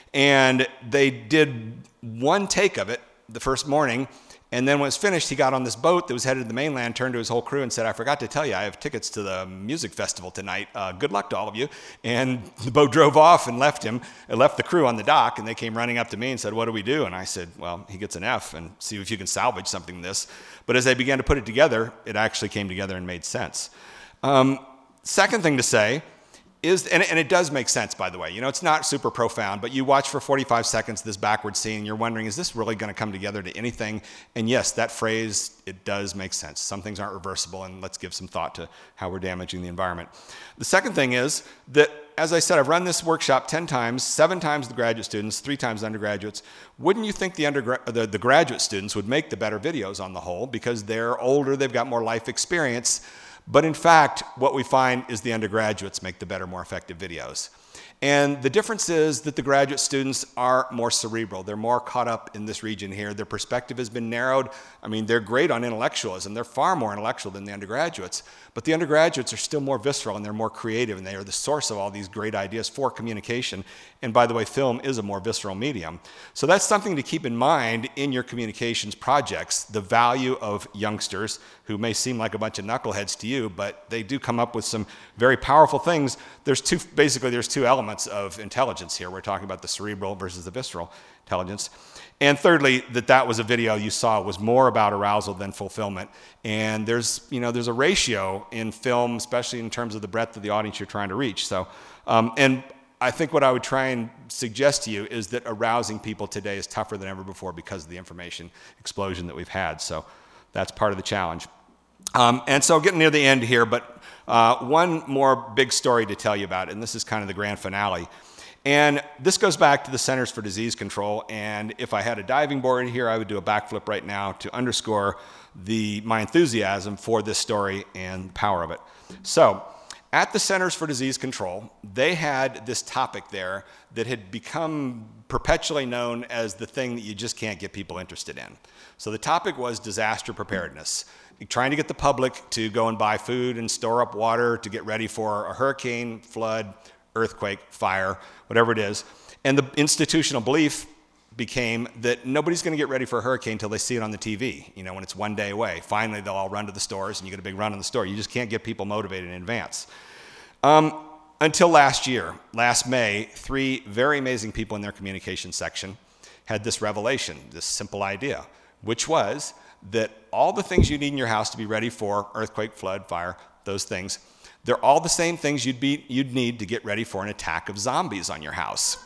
and they did one take of it the first morning. And then when it was finished, he got on this boat that was headed to the mainland, turned to his whole crew and said, I forgot to tell you, I have tickets to the music festival tonight. Uh, good luck to all of you. And the boat drove off and left him, and left the crew on the dock, and they came running up to me and said, what do we do? And I said, well, he gets an F, and see if you can salvage something from this. But as they began to put it together, it actually came together and made sense. Um, second thing to say is, and, and it does make sense, by the way. You know, it's not super profound, but you watch for forty-five seconds this backward scene, and you're wondering, is this really going to come together to anything? And yes, that phrase, it does make sense. Some things aren't reversible, and let's give some thought to how we're damaging the environment. The second thing is that, as I said, I've run this workshop ten times, seven times the graduate students, three times the undergraduates. Wouldn't you think the, undergra- the, the graduate students would make the better videos on the whole, because they're older, they've got more life experience? But in fact, what we find is the undergraduates make the better, more effective videos. And the difference is that the graduate students are more cerebral. They're more caught up in this region here. Their perspective has been narrowed. I mean, they're great on intellectualism. They're far more intellectual than the undergraduates. But the undergraduates are still more visceral, and they're more creative, and they are the source of all these great ideas for communication. And by the way, film is a more visceral medium. So that's something to keep in mind in your communications projects, the value of youngsters who may seem like a bunch of knuckleheads to you, but they do come up with some very powerful things. There's two, basically there's two elements of intelligence here. We're talking about the cerebral versus the visceral intelligence. And thirdly, that that was a video you saw was more about arousal than fulfillment. And there's, you know, there's a ratio in film, especially in terms of the breadth of the audience you're trying to reach. So, um, and I think what I would try and suggest to you is that arousing people today is tougher than ever before because of the information explosion that we've had. So that's part of the challenge. Um, and so getting near the end here, but uh, one more big story to tell you about, and this is kind of the grand finale. And this goes back to the Centers for Disease Control, and if I had a diving board here, I would do a backflip right now to underscore the, my enthusiasm for this story and the power of it. So, at the Centers for Disease Control, they had this topic there that had become perpetually known as the thing that you just can't get people interested in. So the topic was disaster preparedness, trying to get the public to go and buy food and store up water to get ready for a hurricane, flood, earthquake, fire, whatever it is. And the institutional belief became that nobody's going to get ready for a hurricane until they see it on the T V, you know, when it's one day away. Finally, they'll all run to the stores, and you get a big run in the store. You just can't get people motivated in advance. Um, until last year, last May, three very amazing people in their communications section had this revelation, this simple idea, which was that all the things you need in your house to be ready for earthquake, flood, fire, those things, they're all the same things you'd, be, you'd need to get ready for an attack of zombies on your house.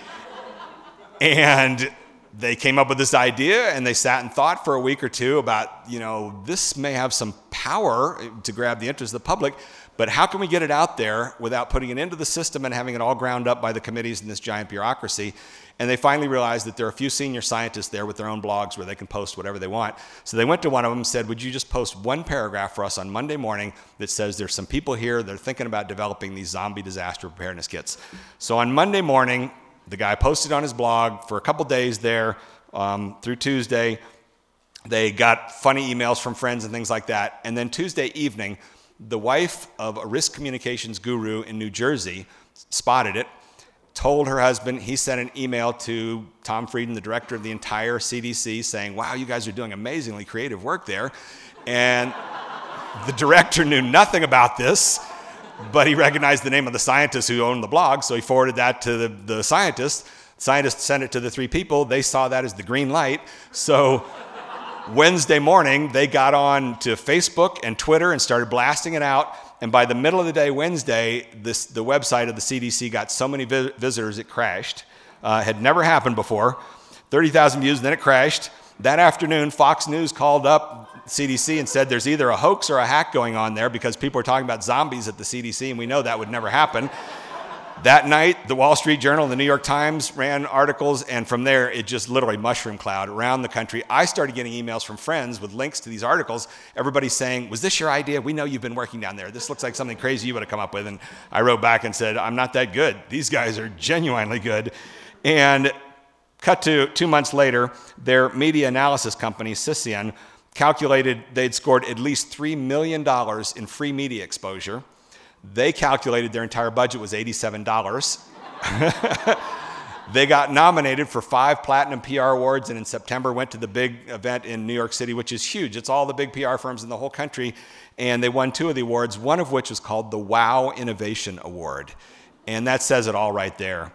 And they came up with this idea, and they sat and thought for a week or two about, you know, this may have some power to grab the interest of the public, but how can we get it out there without putting it into the system and having it all ground up by the committees in this giant bureaucracy? And they finally realized that there are a few senior scientists there with their own blogs where they can post whatever they want. So they went to one of them and said, would you just post one paragraph for us on Monday morning that says there's some people here that are thinking about developing these zombie disaster preparedness kits. So on Monday morning, the guy posted on his blog for a couple days there um, through Tuesday. They got funny emails from friends and things like that. And then Tuesday evening, the wife of a risk communications guru in New Jersey spotted it, told her husband. He sent an email to Tom Frieden, the director of the entire C D C, saying, wow, you guys are doing amazingly creative work there. And the director knew nothing about this, but he recognized the name of the scientist who owned the blog, so he forwarded that to the, the scientist. The scientist sent it to the three people. They saw that as the green light. So Wednesday morning, they got on to Facebook and Twitter and started blasting it out. And by the middle of the day Wednesday, this, the website of the C D C got so many vi- visitors it crashed. Uh, had never happened before. thirty thousand views, then it crashed. That afternoon, Fox News called up C D C and said there's either a hoax or a hack going on there because people are talking about zombies at the C D C, and we know that would never happen. That night, the Wall Street Journal and the New York Times ran articles, and from there, it just literally mushroom cloud around the country. I started getting emails from friends with links to these articles, everybody saying, was this your idea? We know you've been working down there. This looks like something crazy you would have come up with. And I wrote back and said, I'm not that good. These guys are genuinely good. And cut to two months later, their media analysis company, Cision, calculated they'd scored at least three million dollars in free media exposure. They calculated their entire budget was eighty-seven dollars. They got nominated for five Platinum P R awards, and in September went to the big event in New York City, which is huge. It's all the big P R firms in the whole country, and they won two of the awards, one of which was called the Wow Innovation Award. And that says it all right there.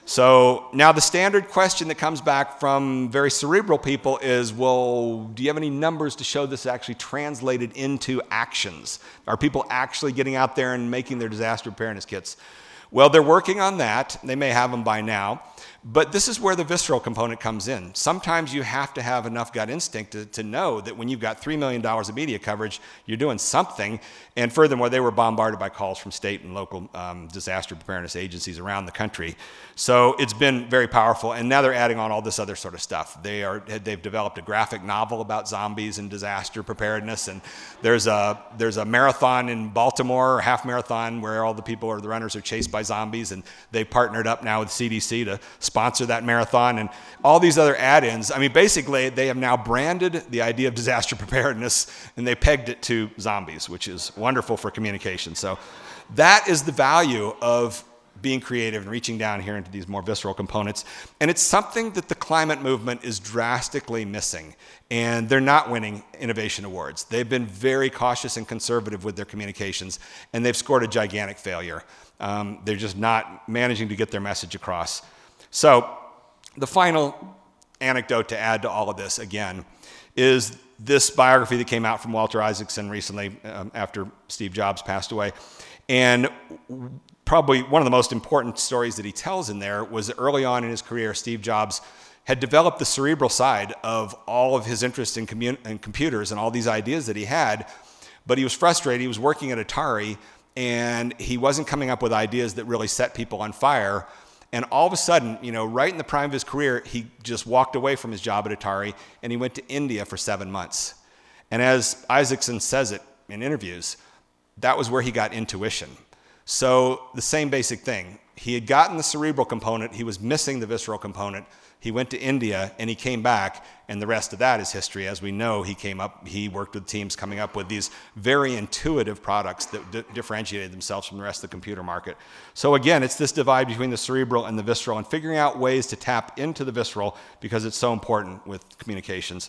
So now the standard question that comes back from very cerebral people is, well, do you have any numbers to show this actually translated into actions? Are people actually getting out there and making their disaster preparedness kits? Well, they're working on that. They may have them by now. But this is where the visceral component comes in. Sometimes you have to have enough gut instinct to, to know that when you've got three million dollars of media coverage, you're doing something. And furthermore, they were bombarded by calls from state and local um, disaster preparedness agencies around the country. So it's been very powerful. And now they're adding on all this other sort of stuff. They are, they've developed a graphic novel about zombies and disaster preparedness. And there's a, there's a marathon in Baltimore, a half marathon, where all the people or the runners are chased by zombies. And they partnered up now with C D C to sponsor that marathon, and all these other add-ins. I mean, basically, they have now branded the idea of disaster preparedness, and they pegged it to zombies, which is wonderful for communication. So that is the value of being creative and reaching down here into these more visceral components. And it's something that the climate movement is drastically missing. And they're not winning innovation awards. They've been very cautious and conservative with their communications, and they've scored a gigantic failure. Um, they're just not managing to get their message across. So the final anecdote to add to all of this, again, is this biography that came out from Walter Isaacson recently um, after Steve Jobs passed away. And probably one of the most important stories that he tells in there was that early on in his career, Steve Jobs had developed the cerebral side of all of his interest in, commun- in computers and all these ideas that he had, but he was frustrated. He was working at Atari, and he wasn't coming up with ideas that really set people on fire. And all of a sudden, you know, right in the prime of his career, he just walked away from his job at Atari, and he went to India for seven months. And as Isaacson says it in interviews, that was where he got intuition. So the same basic thing. He had gotten the cerebral component. He was missing the visceral component. He went to India, and he came back, and the rest of that is history. As we know, he came up, he worked with teams coming up with these very intuitive products that di- differentiated themselves from the rest of the computer market. So again, it's this divide between the cerebral and the visceral, and figuring out ways to tap into the visceral because it's so important with communications.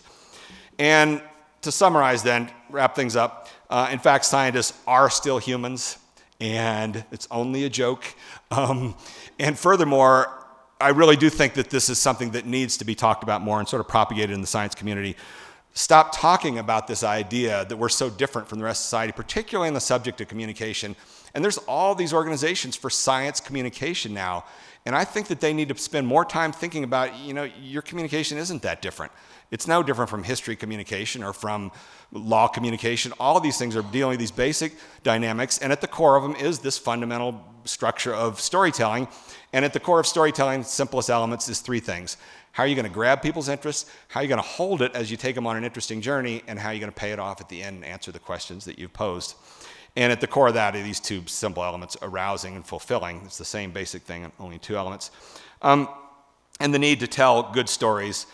And to summarize then, wrap things up, uh, in fact, scientists are still humans, and it's only a joke. Um, and furthermore, I really do think that this is something that needs to be talked about more and sort of propagated in the science community. Stop talking about this idea that we're so different from the rest of society, particularly in the subject of communication. And there's all these organizations for science communication now. And I think that they need to spend more time thinking about, you know, your communication isn't that different. It's no different from history communication or from law communication. All of these things are dealing with these basic dynamics, and at the core of them is this fundamental structure of storytelling. And at the core of storytelling, the simplest elements is three things. How are you going to grab people's interest? How are you going to hold it as you take them on an interesting journey? And how are you going to pay it off at the end and answer the questions that you've posed? And at the core of that are these two simple elements, arousing and fulfilling. It's the same basic thing, only two elements. Um, and the need to tell good stories.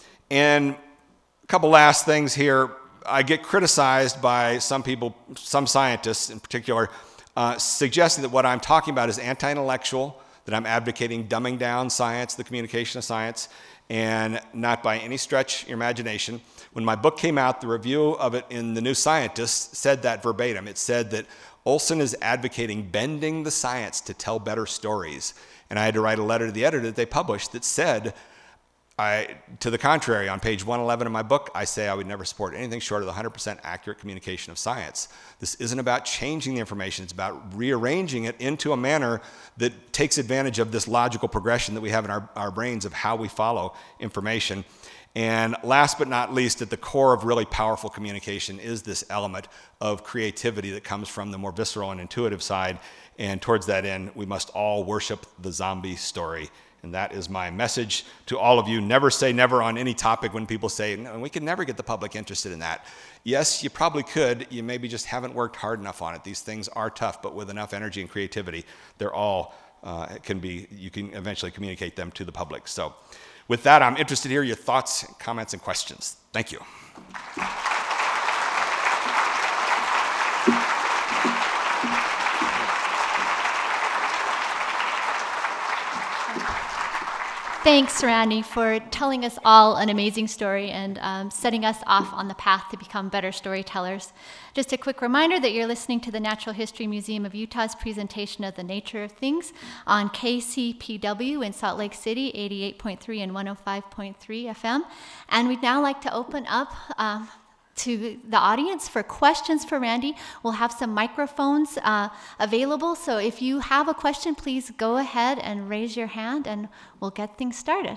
And a couple last things here. I get criticized by some people, some scientists in particular, uh, suggesting that what I'm talking about is anti-intellectual, that I'm advocating dumbing down science, the communication of science, and not by any stretch your imagination. When my book came out, the review of it in the New Scientist said that verbatim. It said that Olson is advocating bending the science to tell better stories. And I had to write a letter to the editor that they published that said, I, to the contrary, on page one eleven of my book, I say I would never support anything short of the one hundred percent accurate communication of science. This isn't about changing the information. It's about rearranging it into a manner that takes advantage of this logical progression that we have in our, our brains of how we follow information. And last but not least, at the core of really powerful communication is this element of creativity that comes from the more visceral and intuitive side. And towards that end, we must all worship the zombie story. And that is my message to all of you. Never say never on any topic when people say, no, we can never get the public interested in that. Yes, you probably could. You maybe just haven't worked hard enough on it. These things are tough, but with enough energy and creativity, they're all, uh, can be, you can eventually communicate them to the public. So with that, I'm interested to hear your thoughts, comments, and questions. Thank you. Thanks, Randy, for telling us all an amazing story and um, setting us off on the path to become better storytellers. Just a quick reminder that you're listening to the Natural History Museum of Utah's presentation of The Nature of Things on K C P W in Salt Lake City, eighty-eight point three and one oh five point three F M. And we'd now like to open up um, to the audience for questions for Randy. We'll have some microphones uh, available, so if you have a question, please go ahead and raise your hand and we'll get things started.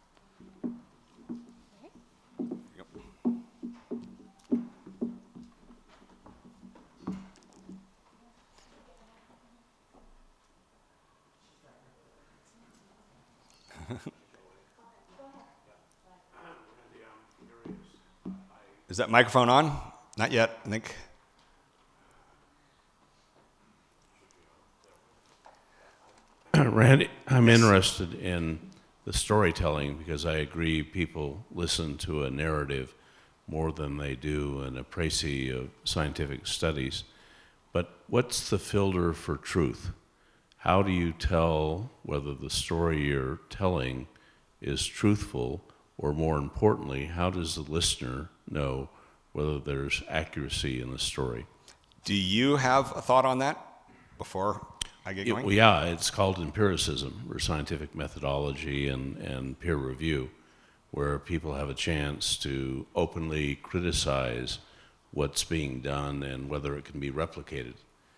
Is that microphone on? Not yet, I think. Randy, I'm interested in the storytelling because I agree people listen to a narrative more than they do an appraisal of scientific studies. But what's the filter for truth? How do you tell whether the story you're telling is truthful, or more importantly, how does the listener know whether there's accuracy in the story? Do you have a thought on that before I get going? It, yeah, it's called empiricism, or scientific methodology and, and peer review, where people have a chance to openly criticize what's being done and whether it can be replicated.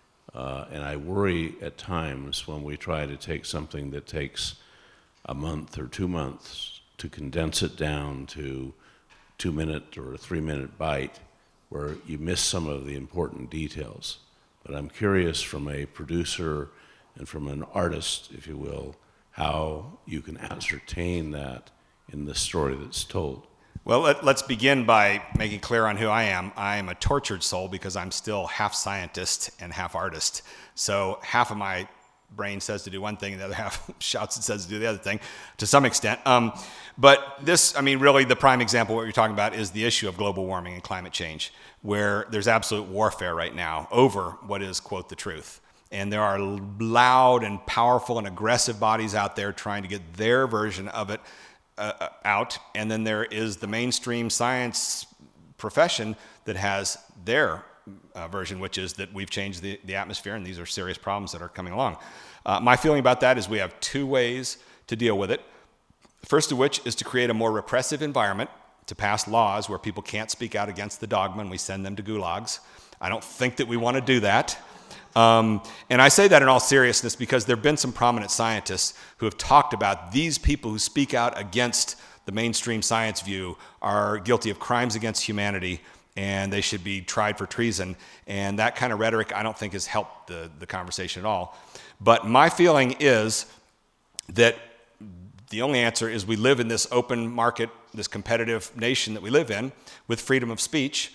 Uh, and I worry at times when we try to take something that takes a month or two months to condense it down to two minute or a three minute bite where you miss some of the important details. But I'm curious from a producer and from an artist, if you will, how you can ascertain that in the story that's told. Well, let, let's begin by making clear on who I am. I am a tortured soul because I'm still half scientist and half artist. So half of my brain says to do one thing, and the other half shouts and says to do the other thing, to some extent. Um, but this, I mean, really the prime example of what you're talking about is the issue of global warming and climate change, where there's absolute warfare right now over what is, quote, the truth. And there are loud and powerful and aggressive bodies out there trying to get their version of it uh, out. And then there is the mainstream science profession that has their Uh, version, which is that we've changed the, the atmosphere and these are serious problems that are coming along. Uh, my feeling about that is we have two ways to deal with it. The first of which is to create a more repressive environment, to pass laws where people can't speak out against the dogma and we send them to gulags. I don't think that we want to do that. Um, and I say that in all seriousness because there have been some prominent scientists who have talked about these people who speak out against the mainstream science view are guilty of crimes against humanity and they should be tried for treason. And that kind of rhetoric I don't think has helped the, the conversation at all. But my feeling is that the only answer is we live in this open market, this competitive nation that we live in with freedom of speech.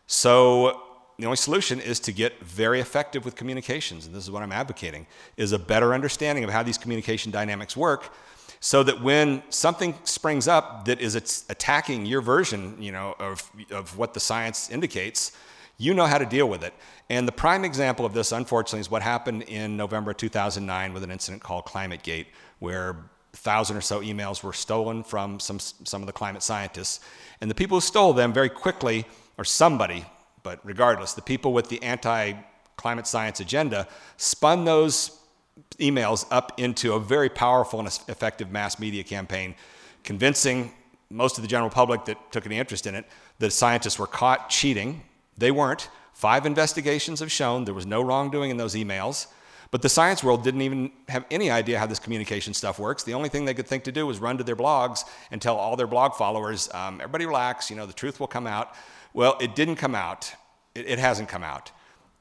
So the only solution is to get very effective with communications. And this is what I'm advocating, is a better understanding of how these communication dynamics work, so that when something springs up that is attacking your version, you know, of, of what the science indicates, you know how to deal with it. And the prime example of this, unfortunately, is what happened in November two thousand nine with an incident called ClimateGate, where a thousand or so emails were stolen from some, some of the climate scientists. And the people who stole them very quickly, or somebody, but regardless, the people with the anti-climate science agenda spun those emails up into a very powerful and effective mass media campaign, convincing most of the general public that took any interest in it that scientists were caught cheating. They weren't. Five investigations have shown there was no wrongdoing in those emails, But the science world didn't even have any idea how this communication stuff works. The only thing they could think to do was run to their blogs and tell all their blog followers, um, everybody relax, you know, the truth will come out. Well, it didn't come out. It, it hasn't come out.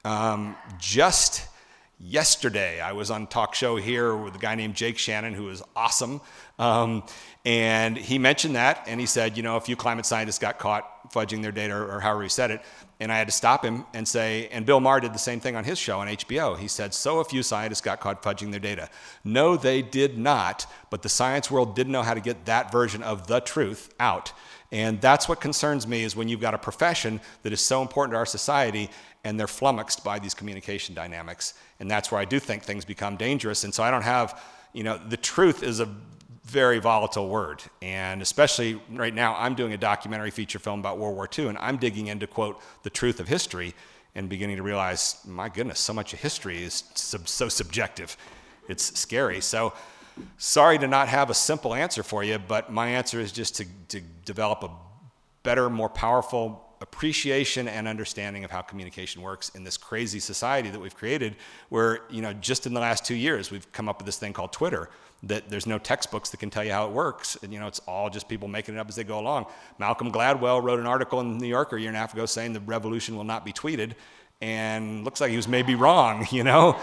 Um, just yesterday, I was on a talk show here with a guy named Jake Shannon, who is awesome. Um, and he mentioned that, and he said, you know, a few climate scientists got caught fudging their data, or, or however he said it. And I had to stop him and say, and Bill Maher did the same thing on his show on H B O. He said, so a few scientists got caught fudging their data. No, they did not, but the science world didn't know how to get that version of the truth out. And that's what concerns me, is when you've got a profession that is so important to our society and they're flummoxed by these communication dynamics. And that's where I do think things become dangerous. And so I don't have, you know, the truth is a very volatile word. And especially right now, I'm doing a documentary feature film about World War Two, and I'm digging into, quote, the truth of history, and beginning to realize, my goodness, so much of history is sub- so subjective. It's scary. So sorry to not have a simple answer for you, but my answer is just to, to develop a better, more powerful appreciation and understanding of how communication works in this crazy society that we've created, where, you know, just in the last two years, we've come up with this thing called Twitter, that there's no textbooks that can tell you how it works. And, you know, it's all just people making it up as they go along. Malcolm Gladwell wrote an article in the New Yorker a year and a half ago saying the revolution will not be tweeted, and looks like he was maybe wrong, you know?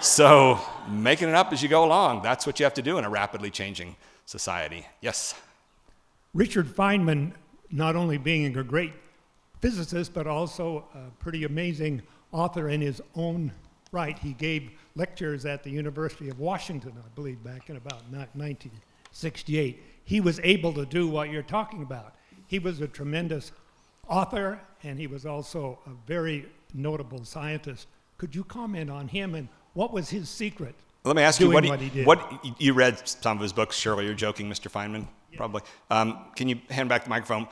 So making it up as you go along, that's what you have to do in a rapidly changing society. Yes? Richard Feynman, not only being a great physicist, but also a pretty amazing author in his own right. He gave lectures at the University of Washington, I believe, back in about nineteen sixty-eight. He was able to do what you're talking about. He was a tremendous author, and he was also a very notable scientist. Could you comment on him, and what was his secret? Let me ask you, what, what, he, he did? what you read some of his books, surely you're joking, Mister Feynman, yeah. Probably. Um, can you hand back the microphone?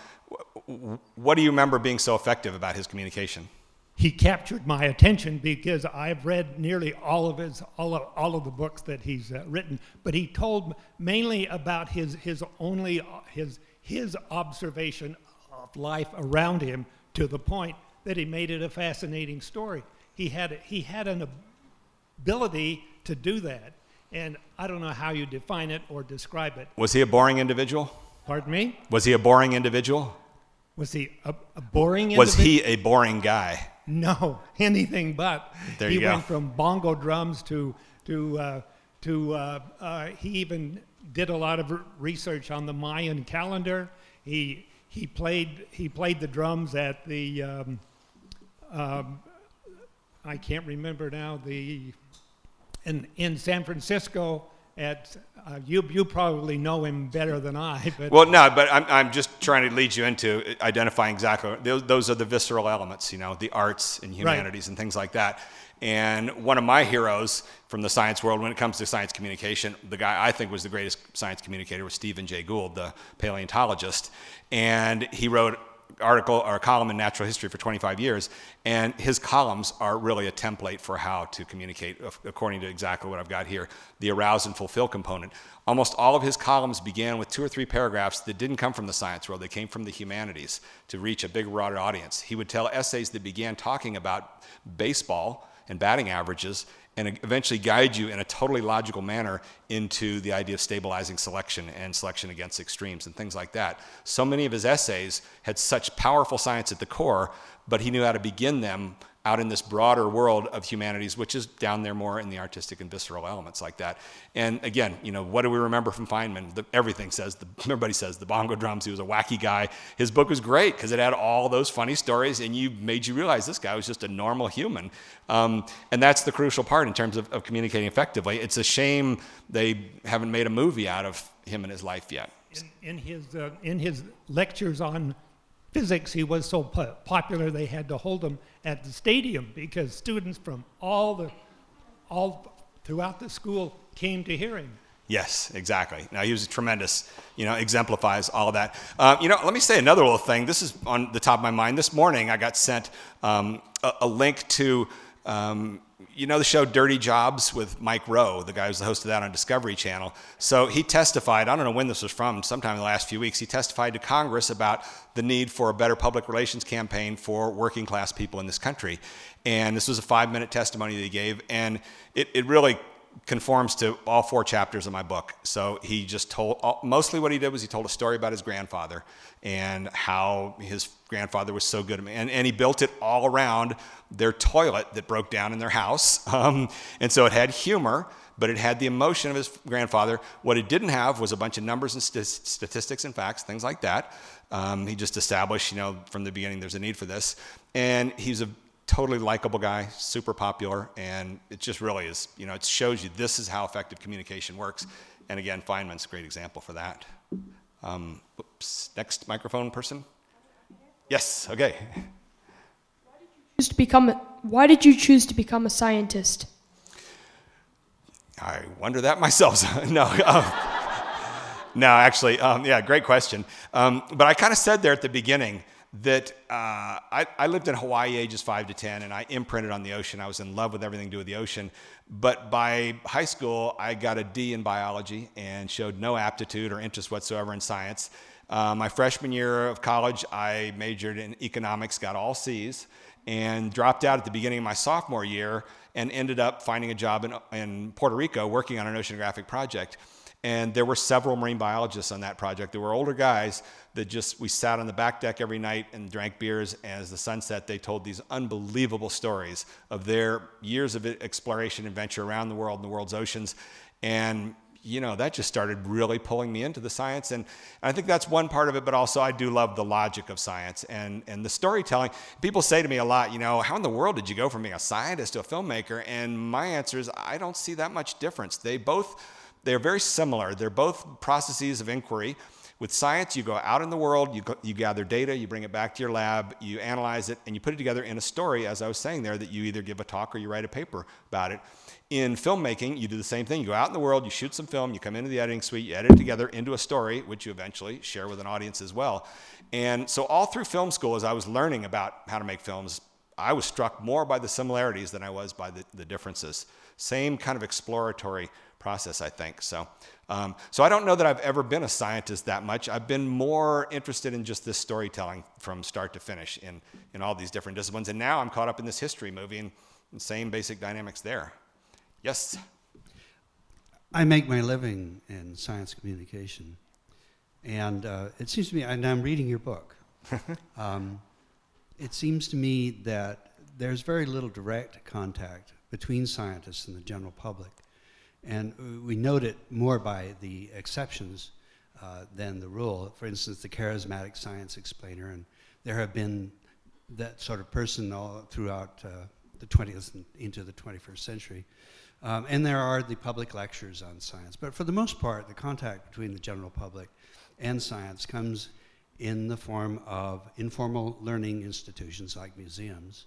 What do you remember being so effective about his communication? He captured my attention because I've read nearly all of his, all of, all of the books that he's uh, written, but he told mainly about his, his only, his, his observation of life around him, to the point that he made it a fascinating story. He had, he had an ability to do that, and I don't know how you define it or describe it. Was he a boring individual? Pardon me? Was he a boring individual? Was he a, a boring individual? Was he a boring guy? No, anything but. There you he go. went from bongo drums to, to, uh, to uh, uh, he even did a lot of research on the Mayan calendar. He, he, played, he played the drums at the, um, um, I can't remember now, the, in, in San Francisco at, uh, you, you probably know him better than I. But well, no, but I'm, I'm just trying to lead you into identifying exactly, those, those are the visceral elements, you know, the arts and humanities, right, and things like that. And one of my heroes from the science world when it comes to science communication, the guy I think was the greatest science communicator was Stephen Jay Gould, the paleontologist. And he wrote article or a column in Natural History for twenty-five years, and his columns are really a template for how to communicate according to exactly what I've got here, the arouse and fulfill component. Almost all of his columns began with two or three paragraphs that didn't come from the science world, they came from the humanities to reach a big, broader audience. He would tell essays that began talking about baseball and batting averages, and eventually guide you in a totally logical manner into the idea of stabilizing selection and selection against extremes and things like that. So many of his essays had such powerful science at the core, but he knew how to begin them out in this broader world of humanities, which is down there more in the artistic and visceral elements like that. And again, you know, what do we remember from Feynman? The, everything says, the, everybody says the bongo drums, he was a wacky guy. His book was great because it had all those funny stories, and you made you realize this guy was just a normal human. Um, and that's the crucial part in terms of, of communicating effectively. It's a shame they haven't made a movie out of him and his life yet. In, in, his, uh, in his lectures on physics, he was so po- popular they had to hold him at the stadium because students from all the, all throughout the school came to hear him. Yes, exactly. Now, he was tremendous, you know, exemplifies all of that. Uh, you know, let me say another little thing. This is on the top of my mind. This morning, I got sent um, a, a link to Um, you know the show Dirty Jobs with Mike Rowe, the guy who's the host of that on Discovery Channel. So he testified, I don't know when this was from, sometime in the last few weeks, he testified to Congress about the need for a better public relations campaign for working class people in this country. And this was a five-minute testimony that he gave, and it, it really conforms to all four chapters of my book. So he just told, all, mostly what he did was he told a story about his grandfather and how his grandfather was so good at me. And, and he built it all around their toilet that broke down in their house. Um, and so it had humor, but it had the emotion of his grandfather. What it didn't have was a bunch of numbers and st- statistics and facts, things like that. Um, he just established, you know, from the beginning there's a need for this. And he's a totally likable guy, super popular, and it just really is, you know, it shows you this is how effective communication works. And again, Feynman's a great example for that. Um, oops, next microphone person. Yes, okay. Choose to become a, why did you choose to become a scientist? I wonder that myself. no, um, no, actually, um, yeah, great question. Um, but I kind of said there at the beginning that uh, I, I lived in Hawaii ages five to ten, and I imprinted on the ocean. I was in love with everything to do with the ocean. But by high school, I got a D in biology and showed no aptitude or interest whatsoever in science. Uh, my freshman year of college, I majored in economics, got all C's, and dropped out at the beginning of my sophomore year and ended up finding a job in, in Puerto Rico working on an oceanographic project. And there were several marine biologists on that project. There were older guys that just, we sat on the back deck every night and drank beers. And as the sun set, they told these unbelievable stories of their years of exploration and adventure around the world and the world's oceans. And, you know, that just started really pulling me into the science. And I think that's one part of it, but also I do love the logic of science and, and the storytelling. People say to me a lot, you know, how in the world did you go from being a scientist to a filmmaker? And my answer is, I don't see that much difference. They both... They're very similar. They're both processes of inquiry. With science, you go out in the world, you, go, you gather data, you bring it back to your lab, you analyze it, and you put it together in a story, as I was saying there, that you either give a talk or you write a paper about it. In filmmaking, you do the same thing. You go out in the world, you shoot some film, you come into the editing suite, you edit it together into a story, which you eventually share with an audience as well. And so all through film school, as I was learning about how to make films, I was struck more by the similarities than I was by the, the differences. Same kind of exploratory process, I think. So, um, so I don't know that I've ever been a scientist that much. I've been more interested in just this storytelling from start to finish in, in all these different disciplines. And now I'm caught up in this history movie and the same basic dynamics there. Yes? I make my living in science communication. And uh, it seems to me, and I'm reading your book, um, it seems to me that there's very little direct contact between scientists and the general public. And we note it more by the exceptions uh, than the rule. For instance, the charismatic science explainer, and there have been that sort of person all throughout uh, the twentieth and into the twenty-first century. Um, and there are the public lectures on science. But for the most part, the contact between the general public and science comes in the form of informal learning institutions like museums,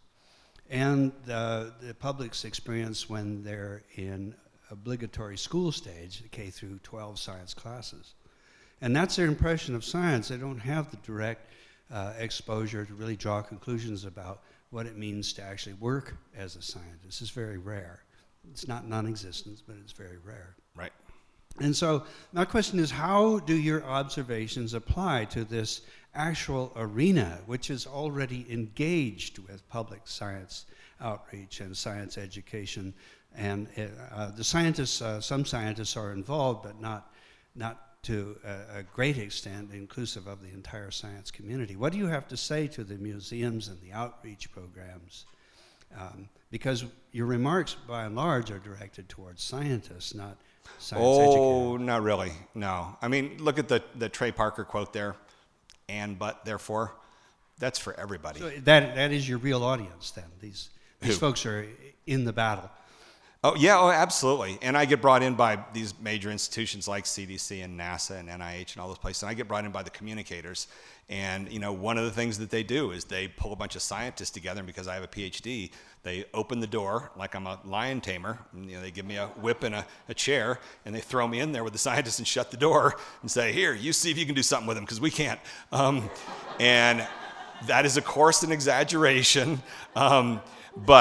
and uh, the public's experience when they're in obligatory school stage, K through twelve science classes. And that's their impression of science. They don't have the direct uh, exposure to really draw conclusions about what it means to actually work as a scientist. It's very rare. It's not non-existent, but it's very rare. Right. And so my question is, how do your observations apply to this actual arena, which is already engaged with public science outreach and science education? And uh, the scientists, uh, some scientists are involved, but not, not to a, a great extent inclusive of the entire science community. What do you have to say to the museums and the outreach programs? Um, because your remarks, by and large, are directed towards scientists, not science oh, educators. Oh, not really, no. I mean, look at the, the Trey Parker quote there, and, but, therefore. That's for everybody. So that, that is your real audience, then. These, these Who? folks are in the battle. Oh, yeah, oh, absolutely. And I get brought in by these major institutions like C D C and NASA and N I H and all those places. And I get brought in by the communicators. And, you know, one of the things that they do is they pull a bunch of scientists together. And because I have a P H D, they open the door like I'm a lion tamer. And, you know, they give me a whip and a, a chair, and they throw me in there with the scientists and shut the door and say, here, you see if you can do something with them, because we can't. Um, and that is, of course, an exaggeration. Um, but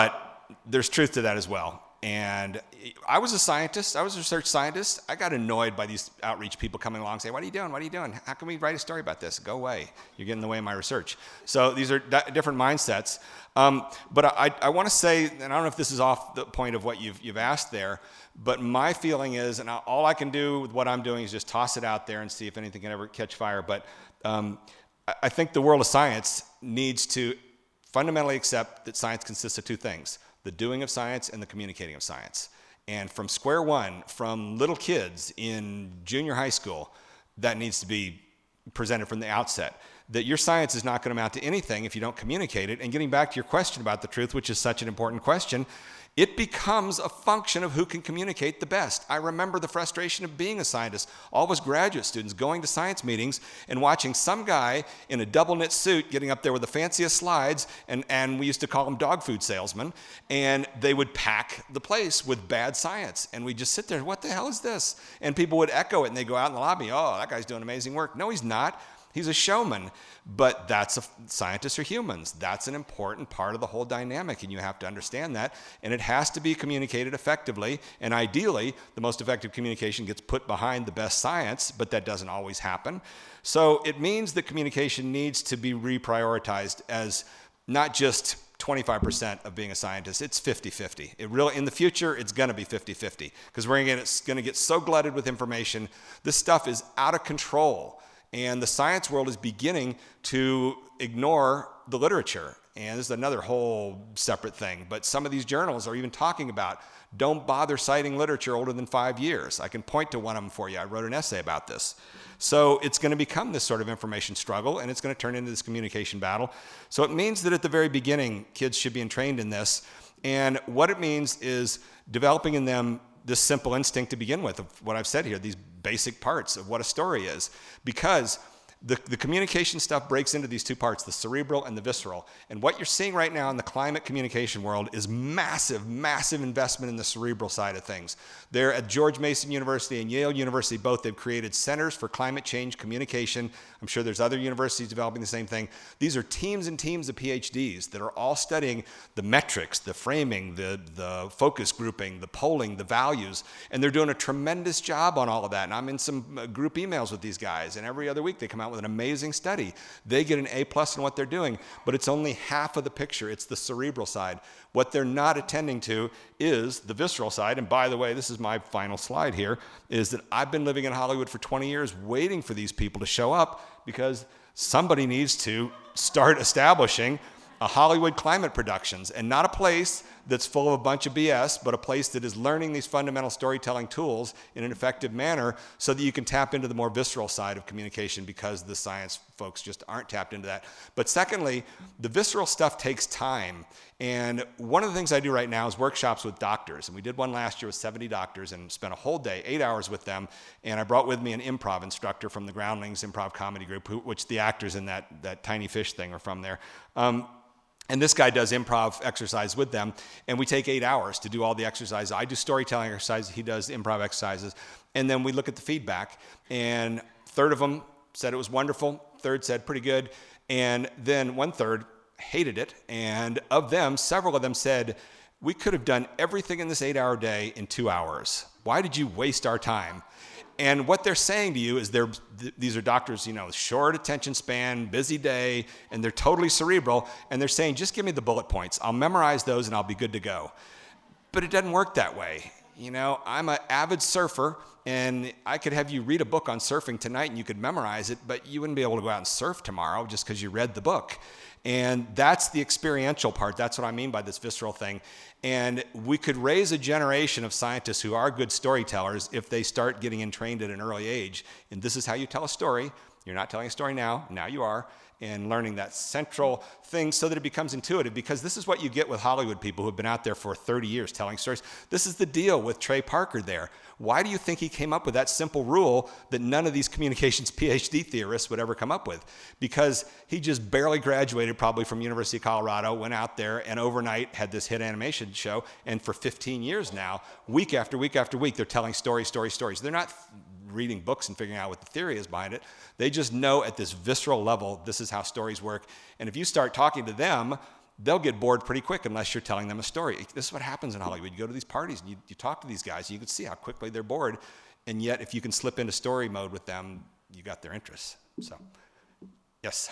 there's truth to that as well. And I was a scientist. I was a research scientist. I got annoyed by these outreach people coming along saying, what are you doing? What are you doing? How can we write a story about this? Go away. You're getting in the way of my research. So these are d- different mindsets. Um, but I, I want to say, and I don't know if this is off the point of what you've, you've asked there, but my feeling is, and all I can do with what I'm doing is just toss it out there and see if anything can ever catch fire. But um, I think the world of science needs to fundamentally accept that science consists of two things: the doing of science and the communicating of science. And from square one, from little kids in junior high school, that needs to be presented from the outset, that your science is not going to amount to anything if you don't communicate it. And getting back to your question about the truth, which is such an important question, it becomes a function of who can communicate the best. I remember the frustration of being a scientist, all of us graduate students going to science meetings and watching some guy in a double knit suit getting up there with the fanciest slides, and, and we used to call them dog food salesmen, and they would pack the place with bad science. And we'd just sit there, what the hell is this? And people would echo it, and they'd go out in the lobby, oh, that guy's doing amazing work. No, he's not. He's a showman. But that's a, scientists are humans. That's an important part of the whole dynamic, and you have to understand that. And it has to be communicated effectively. And ideally, the most effective communication gets put behind the best science, but that doesn't always happen. So it means that communication needs to be reprioritized as not just twenty-five percent of being a scientist. It's fifty-fifty. It really, in the future, it's going to be fifty-fifty, because we're going to get so glutted with information. This stuff is out of control. And the science world is beginning to ignore the literature. And this is another whole separate thing. But some of these journals are even talking about, don't bother citing literature older than five years. I can point to one of them for you. I wrote an essay about this. So it's going to become this sort of information struggle, and it's going to turn into this communication battle. So it means that at the very beginning, kids should be entrained in this. And what it means is developing in them this simple instinct to begin with, of what I've said here, these basic parts of what a story is. Because the, the communication stuff breaks into these two parts, the cerebral and the visceral. And what you're seeing right now in the climate communication world is massive, massive investment in the cerebral side of things. They're at George Mason University and Yale University, both, they've created centers for climate change communication. I'm sure there's other universities developing the same thing. These are teams and teams of PhDs that are all studying the metrics, the framing, the, the focus grouping, the polling, the values, and they're doing a tremendous job on all of that. And I'm in some group emails with these guys, and every other week they come out with an amazing study. They get an A plus in what they're doing, but it's only half of the picture. It's the cerebral side. What they're not attending to is the visceral side. And by the way, this is my final slide here, is that I've been living in Hollywood for twenty years waiting for these people to show up, because somebody needs to start establishing a Hollywood Climate Productions, and not a place that's full of a bunch of B S, but a place that is learning these fundamental storytelling tools in an effective manner so that you can tap into the more visceral side of communication, because the science folks just aren't tapped into that. But secondly, the visceral stuff takes time. And one of the things I do right now is workshops with doctors. And we did one last year with seventy doctors and spent a whole day, eight hours with them. And I brought with me an improv instructor from the Groundlings Improv Comedy Group, who, which the actors in that, that Tiny Fish thing are from there. Um, And this guy does improv exercise with them, and we take eight hours to do all the exercises. I do storytelling exercises, he does improv exercises, and then we look at the feedback, and a third of them said it was wonderful, third said pretty good, and then one third hated it, and of them, several of them said, we could have done everything in this eight-hour day in two hours. Why did you waste our time? And what they're saying to you is they're, th- these are doctors, you know, short attention span, busy day, and they're totally cerebral, and they're saying, just give me the bullet points. I'll memorize those and I'll be good to go. But it doesn't work that way. You know, I'm an avid surfer, and I could have you read a book on surfing tonight and you could memorize it, but you wouldn't be able to go out and surf tomorrow just because you read the book. And that's the experiential part. That's what I mean by this visceral thing. And we could raise a generation of scientists who are good storytellers if they start getting entrained at an early age. And this is how you tell a story. You're not telling a story now. Now you are. And learning that central thing so that it becomes intuitive, because this is what you get with Hollywood people who have been out there for thirty years telling stories. This is the deal with Trey Parker there. Why do you think he came up with that simple rule that none of these communications PhD theorists would ever come up with? Because he just barely graduated probably from University of Colorado, went out there and overnight had this hit animation show. And for fifteen years now, week after week after week, they're telling stories, stories, stories. They're not reading books and figuring out what the theory is behind it. They just know at this visceral level, this is how stories work. And if you start talking to them, they'll get bored pretty quick unless you're telling them a story. This is what happens in Hollywood. You go to these parties and you, you talk to these guys, and you can see how quickly they're bored. And yet, if you can slip into story mode with them, you got their interest. So, yes.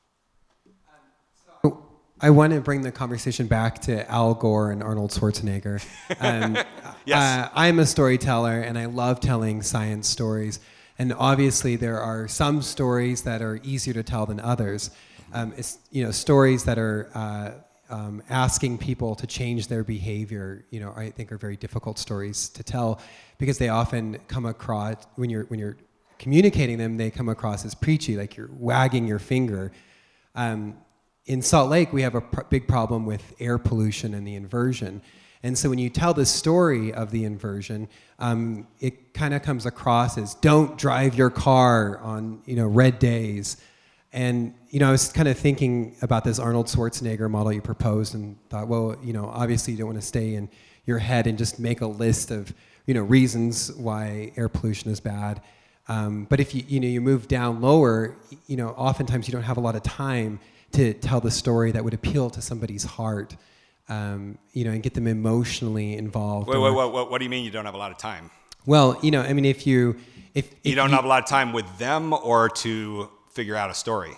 I want to bring the conversation back to Al Gore and Arnold Schwarzenegger. Um, yes. uh, I'm a storyteller, and I love telling science stories. And obviously, there are some stories that are easier to tell than others. Um, it's, you know, stories that are uh, um, asking people to change their behavior, you know, I think are very difficult stories to tell because they often come across, when you're, when you're communicating them, they come across as preachy, like you're wagging your finger. Um, in Salt Lake, we have a pr- big problem with air pollution and the inversion. And so when you tell the story of the inversion, um, it kind of comes across as don't drive your car on, you know, red days. And, you know, I was kind of thinking about this Arnold Schwarzenegger model you proposed and thought, well, you know, obviously you don't want to stay in your head and just make a list of, you know, reasons why air pollution is bad. Um, but if you, you know, you move down lower, you know, oftentimes you don't have a lot of time to tell the story that would appeal to somebody's heart, um, you know, and get them emotionally involved. Wait, wait, wait, wait, what do you mean you don't have a lot of time? Well, you know, I mean, if you... if, if You don't you, have a lot of time with them or to figure out a story?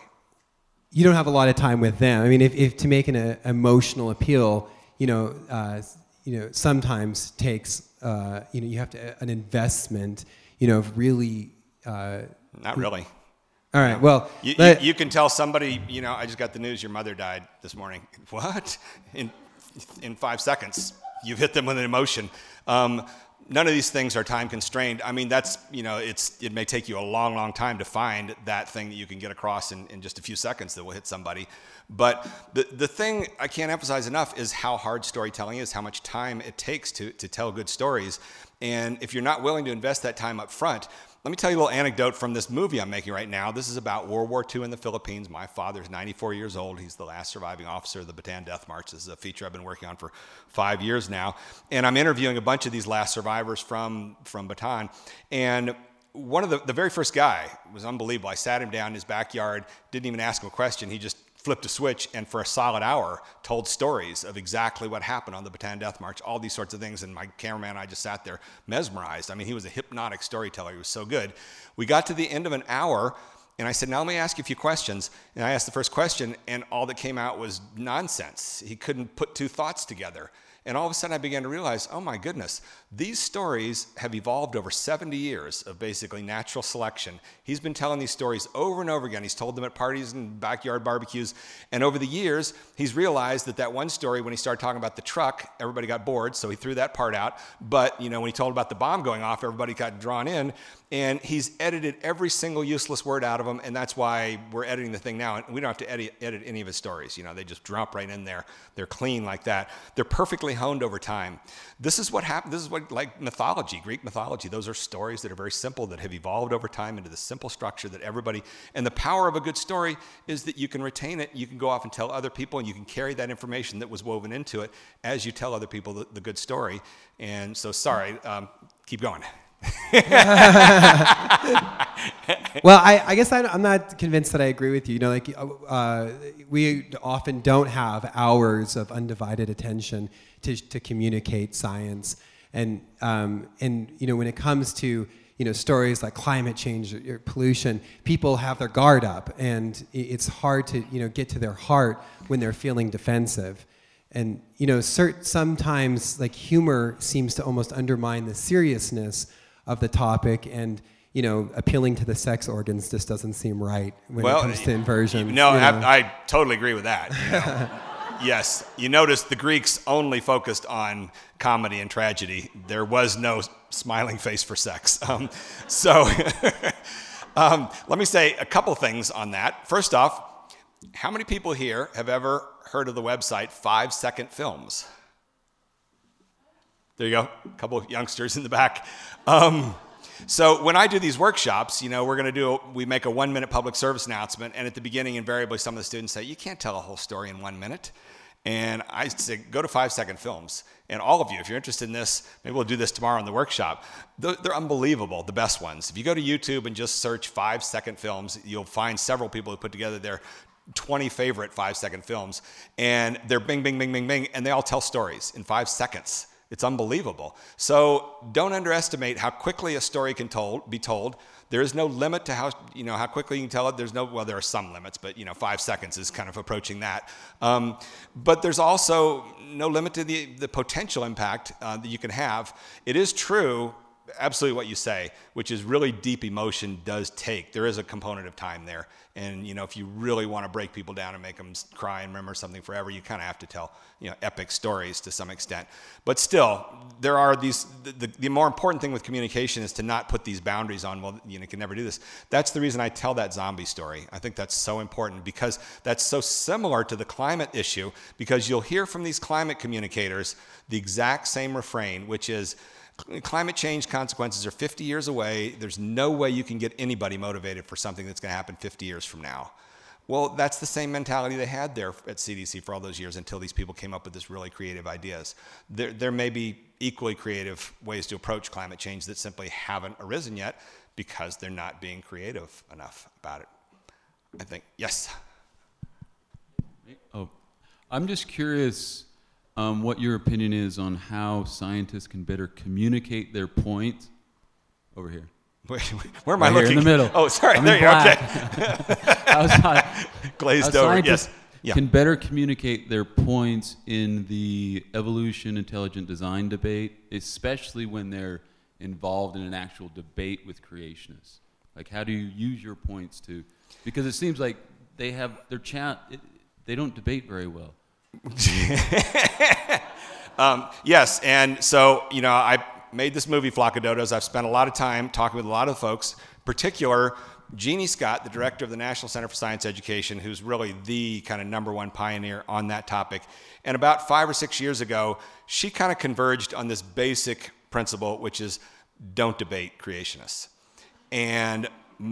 You don't have a lot of time with them. I mean, if, if to make an uh, emotional appeal, you know, uh, you know, sometimes takes, uh, you know, you have to, an investment, you know, of really... Uh, Not really. All right, well... You, let, you, you can tell somebody, you know, I just got the news, your mother died this morning. What? In in five seconds, you've hit them with an emotion. Um, none of these things are time constrained. I mean, that's, you know, it's it may take you a long, long time to find that thing that you can get across in, in just a few seconds that will hit somebody. But the, the thing I can't emphasize enough is how hard storytelling is, how much time it takes to, to tell good stories. And if you're not willing to invest that time up front, let me tell you a little anecdote from this movie I'm making right now. This is about World War Two in the Philippines. My father's ninety-four years old. He's the last surviving officer of the Bataan Death March. This is a feature I've been working on for five years now. And I'm interviewing a bunch of these last survivors from, from Bataan. And one of the, the very first guy was unbelievable. I sat him down in his backyard, didn't even ask him a question. He just flipped a switch and for a solid hour told stories of exactly what happened on the Bataan Death March, all these sorts of things. And my cameraman and I just sat there mesmerized. I mean, he was a hypnotic storyteller. He was so good. We got to the end of an hour and I said, now let me ask you a few questions. And I asked the first question and all that came out was nonsense. He couldn't put two thoughts together. And all of a sudden I began to realize, oh my goodness, these stories have evolved over seventy years of basically natural selection. He's been telling these stories over and over again. He's told them at parties and backyard barbecues. And over the years, he's realized that that one story, when he started talking about the truck, everybody got bored, so he threw that part out. But, you know, when he told about the bomb going off, everybody got drawn in. And he's edited every single useless word out of them, and that's why we're editing the thing now. And we don't have to edit, edit any of his stories. You know, they just drop right in there. They're clean like that. They're perfectly honed over time. This is what happened. This is what, like mythology, Greek mythology. Those are stories that are very simple, that have evolved over time into the simple structure that everybody. And the power of a good story is that you can retain it. You can go off and tell other people, and you can carry that information that was woven into it as you tell other people the, the good story. And so, sorry, um, keep going. Well, I, I guess I, I'm not convinced that I agree with you. You know, like uh, we often don't have hours of undivided attention to, to communicate science, and um, and you know, when it comes to you know stories like climate change or, or pollution, people have their guard up, and it's hard to you know get to their heart when they're feeling defensive. And you know, cert, sometimes like humor seems to almost undermine the seriousness of the topic, and you know, appealing to the sex organs just doesn't seem right when well, it comes to inversion. No, you know. I, I totally agree with that. You know? Yes, you notice the Greeks only focused on comedy and tragedy. There was no smiling face for sex. Um, so, um, let me say a couple things on that. First off, how many people here have ever heard of the website Five Second Films? There you go, a couple of youngsters in the back. Um, so when I do these workshops, you know, we're going to do, a, we make a one minute public service announcement, and at the beginning, invariably, some of the students say, you can't tell a whole story in one minute. And I say, go to Five Second Films. And all of you, if you're interested in this, maybe we'll do this tomorrow in the workshop. They're, they're unbelievable, the best ones. If you go to YouTube and just search Five Second Films, you'll find several people who put together their twenty favorite five-second films, and they're bing, bing, bing, bing, bing, and they all tell stories in five seconds. It's unbelievable. So don't underestimate how quickly a story can told, be told. There is no limit to how, you know, how quickly you can tell it. There's no, well, there are some limits, but, you know, five seconds is kind of approaching that. Um, but there's also no limit to the, the potential impact uh, that you can have. It is true, absolutely what you say, which is really deep emotion does take. There is a component of time there. And, you know, if you really want to break people down and make them cry and remember something forever, you kind of have to tell, you know, epic stories to some extent. But still, there are these, the, the, the more important thing with communication is to not put these boundaries on, well, you know, you can never do this. That's the reason I tell that zombie story. I think that's so important because that's so similar to the climate issue, because you'll hear from these climate communicators the exact same refrain, which is, climate change consequences are fifty years away. There's no way you can get anybody motivated for something that's going to happen fifty years from now. Well, that's the same mentality they had there at C D C for all those years until these people came up with this really creative ideas. There, there may be equally creative ways to approach climate change that simply haven't arisen yet because they're not being creative enough about it. I think, yes? Oh, I'm just curious Um, what your opinion is on how scientists can better communicate their points. Over here. Wait, where am right I looking? Here in the middle. Oh, sorry. I'm there you are. Okay. how, how Glazed how over. Scientists Yes. Yeah. can better communicate their points in the evolution intelligent design debate, especially when they're involved in an actual debate with creationists. Like, how do you use your points to? Because it seems like they have their chat. It, they don't debate very well. um, yes, and so, you know, I made this movie, Flock of Dodos. I've spent a lot of time talking with a lot of folks, in particular, Jeannie Scott, the director of the National Center for Science Education, who's really the kind of number one pioneer on that topic. And about five or six years ago, she kind of converged on this basic principle, which is don't debate creationists. And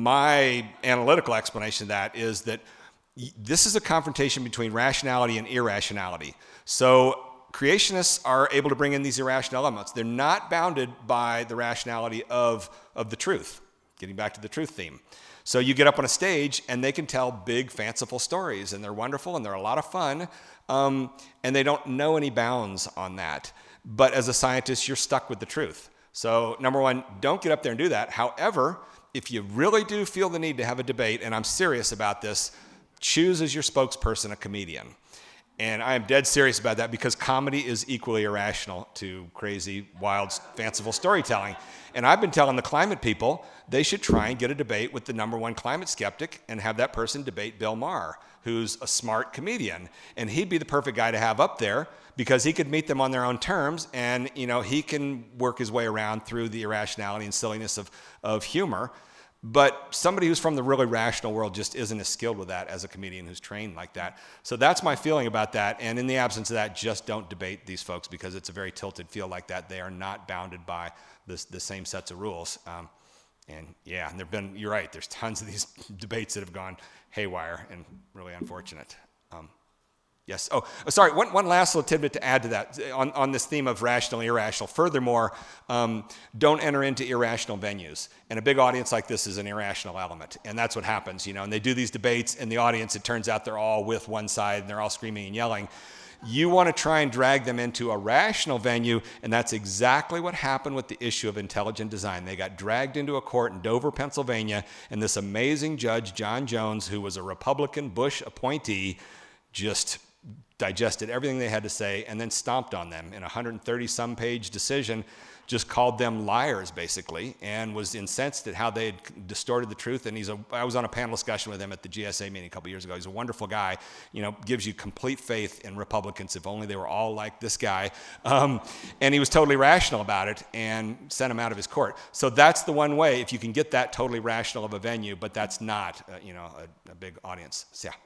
my analytical explanation of that is that this is a confrontation between rationality and irrationality. So creationists are able to bring in these irrational elements. They're not bounded by the rationality of, of the truth, getting back to the truth theme. So you get up on a stage and they can tell big, fanciful stories, and they're wonderful and they're a lot of fun, um, and they don't know any bounds on that. But as a scientist, you're stuck with the truth. So number one, don't get up there and do that. However, if you really do feel the need to have a debate, and I'm serious about this, choose as your spokesperson a comedian. And I am dead serious about that because comedy is equally irrational to crazy, wild, fanciful storytelling. And I've been telling the climate people they should try and get a debate with the number one climate skeptic and have that person debate Bill Maher, who's a smart comedian. And he'd be the perfect guy to have up there because he could meet them on their own terms, and you know he can work his way around through the irrationality and silliness of, of humor. But somebody who's from the really rational world just isn't as skilled with that as a comedian who's trained like that. So that's my feeling about that. And in the absence of that, just don't debate these folks because it's a very tilted field like that. They are not bounded by this, the same sets of rules. Um, and yeah, and there've been, you're right, there's tons of these debates that have gone haywire and really unfortunate. Um, Yes. Oh, sorry. One, one last little tidbit to add to that on, on this theme of rational, irrational. Furthermore, um, don't enter into irrational venues. And a big audience like this is an irrational element. And that's what happens, you know. And they do these debates, and the audience, it turns out they're all with one side, and they're all screaming and yelling. You want to try and drag them into a rational venue, and that's exactly what happened with the issue of intelligent design. They got dragged into a court in Dover, Pennsylvania, and this amazing judge, John Jones, who was a Republican Bush appointee, just digested everything they had to say and then stomped on them in a one hundred thirty some page decision, just called them liars basically, and was incensed at how they had distorted the truth. And he's a, I was on a panel discussion with him at the G S A meeting a couple years ago. He's a wonderful guy, you know, gives you complete faith in Republicans. If only they were all like this guy. Um, and he was totally rational about it and sent him out of his court. So that's the one way, if you can get that totally rational of a venue, but that's not, uh, you know, a, a big audience. So, yeah.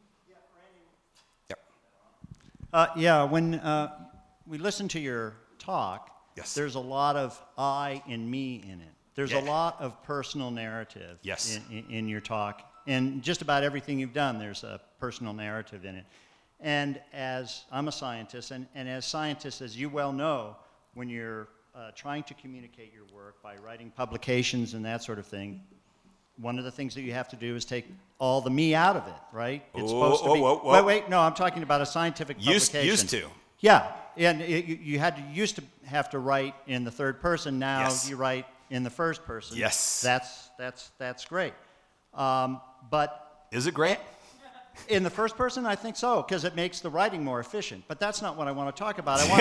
Uh, yeah, when uh, we listen to your talk, yes. there's a lot of I and me in it. There's yeah. a lot of personal narrative yes. in, in, in your talk. And just about everything you've done, there's a personal narrative in it. And as I'm a scientist, and, and as scientists, as you well know, when you're uh, trying to communicate your work by writing publications and that sort of thing, one of the things that you have to do is take all the me out of it, right? It's Whoa, supposed to be. whoa, whoa, whoa. Wait, wait, no, I'm talking about a scientific Used- publication. used to. Yeah, and it, you, you had to used to have to write in the third person. Now Yes. you write in the first person. Yes. That's that's that's great. Um, but is it great? In the first person, I think so, because it makes the writing more efficient. But that's not what I want to talk about. I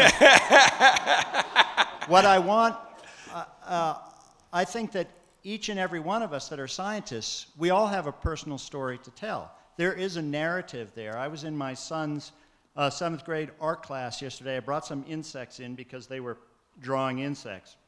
want what I want. Uh, uh, I think that each and every one of us that are scientists, we all have a personal story to tell. There is a narrative there. I was in my son's uh, seventh grade art class yesterday. I brought some insects in because they were drawing insects.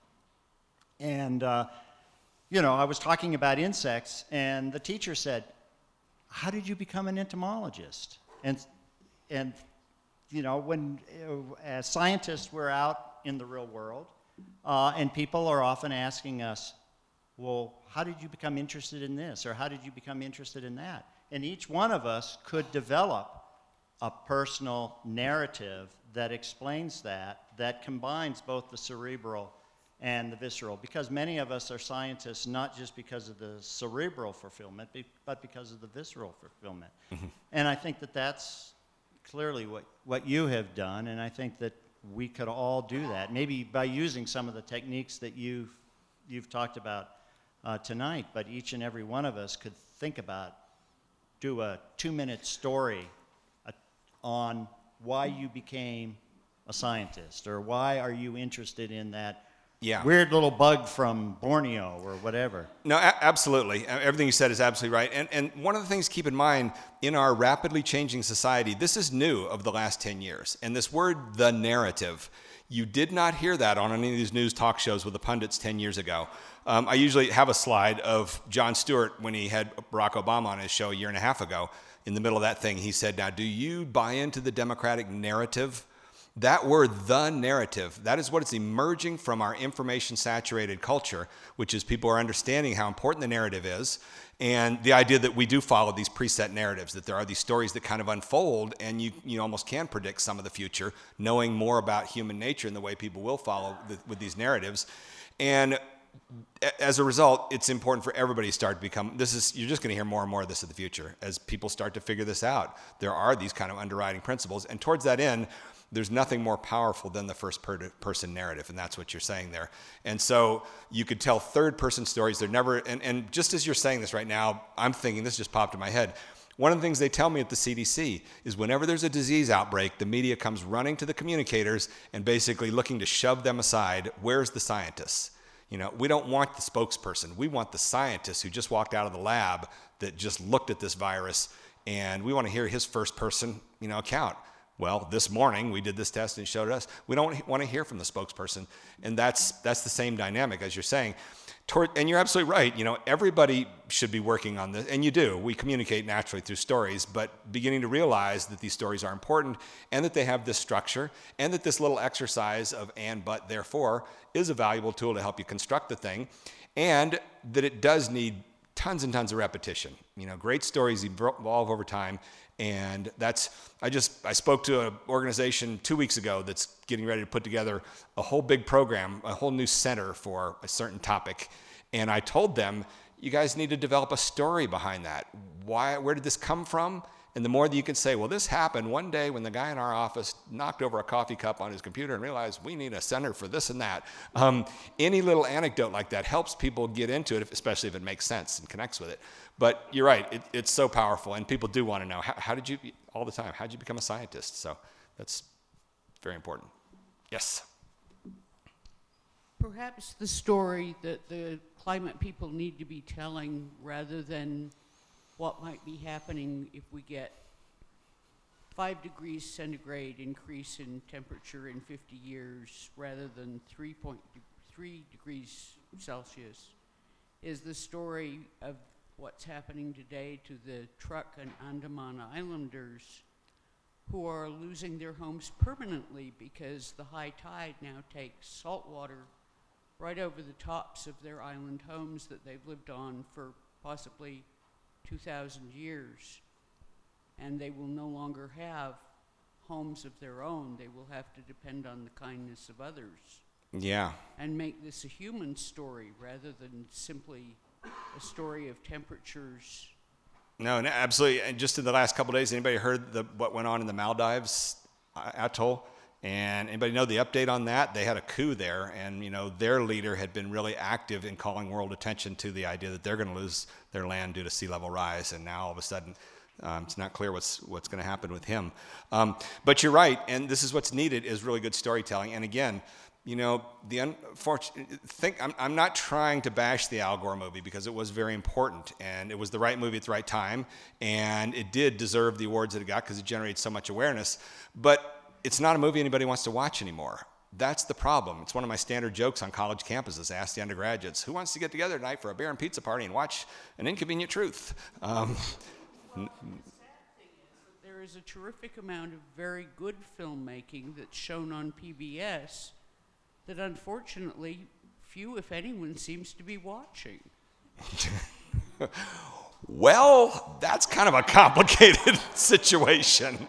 And, uh, you know, I was talking about insects, and the teacher said, "How did you become an entomologist?" And, and you know, when uh, as scientists, we're out in the real world, uh, and people are often asking us, well, how did you become interested in this? Or how did you become interested in that? And each one of us could develop a personal narrative that explains that, that combines both the cerebral and the visceral, because many of us are scientists not just because of the cerebral fulfillment, but because of the visceral fulfillment. Mm-hmm. And I think that that's clearly what, what you have done, and I think that we could all do that, maybe by using some of the techniques that you've, you've talked about uh, tonight, but each and every one of us could think about, do a two-minute story uh, on why you became a scientist, or why are you interested in that Yeah. weird little bug from Borneo or whatever. No, a- absolutely. Everything you said is absolutely right. And, and one of the things to keep in mind, in our rapidly changing society, this is new of the last ten years. And this word, the narrative, you did not hear that on any of these news talk shows with the pundits ten years ago. Um, I usually have a slide of Jon Stewart when he had Barack Obama on his show a year and a half ago. In the middle of that thing, he said, "Now, do you buy into the Democratic narrative?" That word, the narrative, that is what is emerging from our information-saturated culture, which is people are understanding how important the narrative is, and the idea that we do follow these preset narratives, that there are these stories that kind of unfold, and you, you almost can predict some of the future, knowing more about human nature and the way people will follow the, with these narratives. And as a result, it's important for everybody to start to become, this is, you're just going to hear more and more of this in the future as people start to figure this out. There are these kind of underwriting principles, and towards that end, there's nothing more powerful than the first per- person narrative, and that's what you're saying there. And so you could tell third-person stories. They're never, and, and just as you're saying this right now, I'm thinking, this just popped in my head. One of the things they tell me at the C D C is whenever there's a disease outbreak, the media comes running to the communicators and basically looking to shove them aside. Where's the scientists? You know, we don't want the spokesperson. We want the scientist who just walked out of the lab that just looked at this virus, and we want to hear his first-person, you know, account. Well, this morning we did this test and it showed us. We don't want to hear from the spokesperson, and that's that's the same dynamic as you're saying. Toward, and you're absolutely right. You know, everybody should be working on this, and you do. We communicate naturally through stories, but beginning to realize that these stories are important and that they have this structure, and that this little exercise of and, but, therefore is a valuable tool to help you construct the thing, and that it does need tons and tons of repetition. You know, great stories evolve over time. And that's, I just, I spoke to an organization two weeks ago that's getting ready to put together a whole big program, a whole new center for a certain topic. And I told them, you guys need to develop a story behind that. Why, where did this come from? And the more that you can say, well, this happened one day when the guy in our office knocked over a coffee cup on his computer and realized we need a center for this and that. Um, any little anecdote like that helps people get into it, especially if it makes sense and connects with it. But you're right, it, it's so powerful, and people do want to know, how, how did you, all the time, how did you become a scientist? So that's very important. Yes? Perhaps the story that the climate people need to be telling rather than what might be happening if we get five degrees centigrade increase in temperature in fifty years rather than three point three degrees Celsius, is the story of what's happening today to the Truk and Andaman Islanders who are losing their homes permanently because the high tide now takes salt water right over the tops of their island homes that they've lived on for possibly two thousand years, and they will no longer have homes of their own. They will have to depend on the kindness of others. Yeah. And make this a human story rather than simply a story of temperatures. No, no, absolutely. And just in the last couple of days, anybody heard the, what went on in the Maldives atoll? And anybody know the update on that? They had a coup there, and you know their leader had been really active in calling world attention to the idea that they're going to lose their land due to sea level rise. And now all of a sudden, um, it's not clear what's what's going to happen with him. Um, but you're right, and this is what's needed is really good storytelling. And again, you know, the unfortunate think I'm, I'm not trying to bash the Al Gore movie because it was very important and it was the right movie at the right time, and it did deserve the awards that it got because it generated so much awareness. But it's not a movie anybody wants to watch anymore. That's the problem. It's one of my standard jokes on college campuses. I ask the undergraduates, who wants to get together tonight for a beer and pizza party and watch An Inconvenient Truth? Um, there is a terrific amount of very good filmmaking that's shown on P B S that unfortunately few, if anyone, seems to be watching. Well, that's kind of a complicated situation.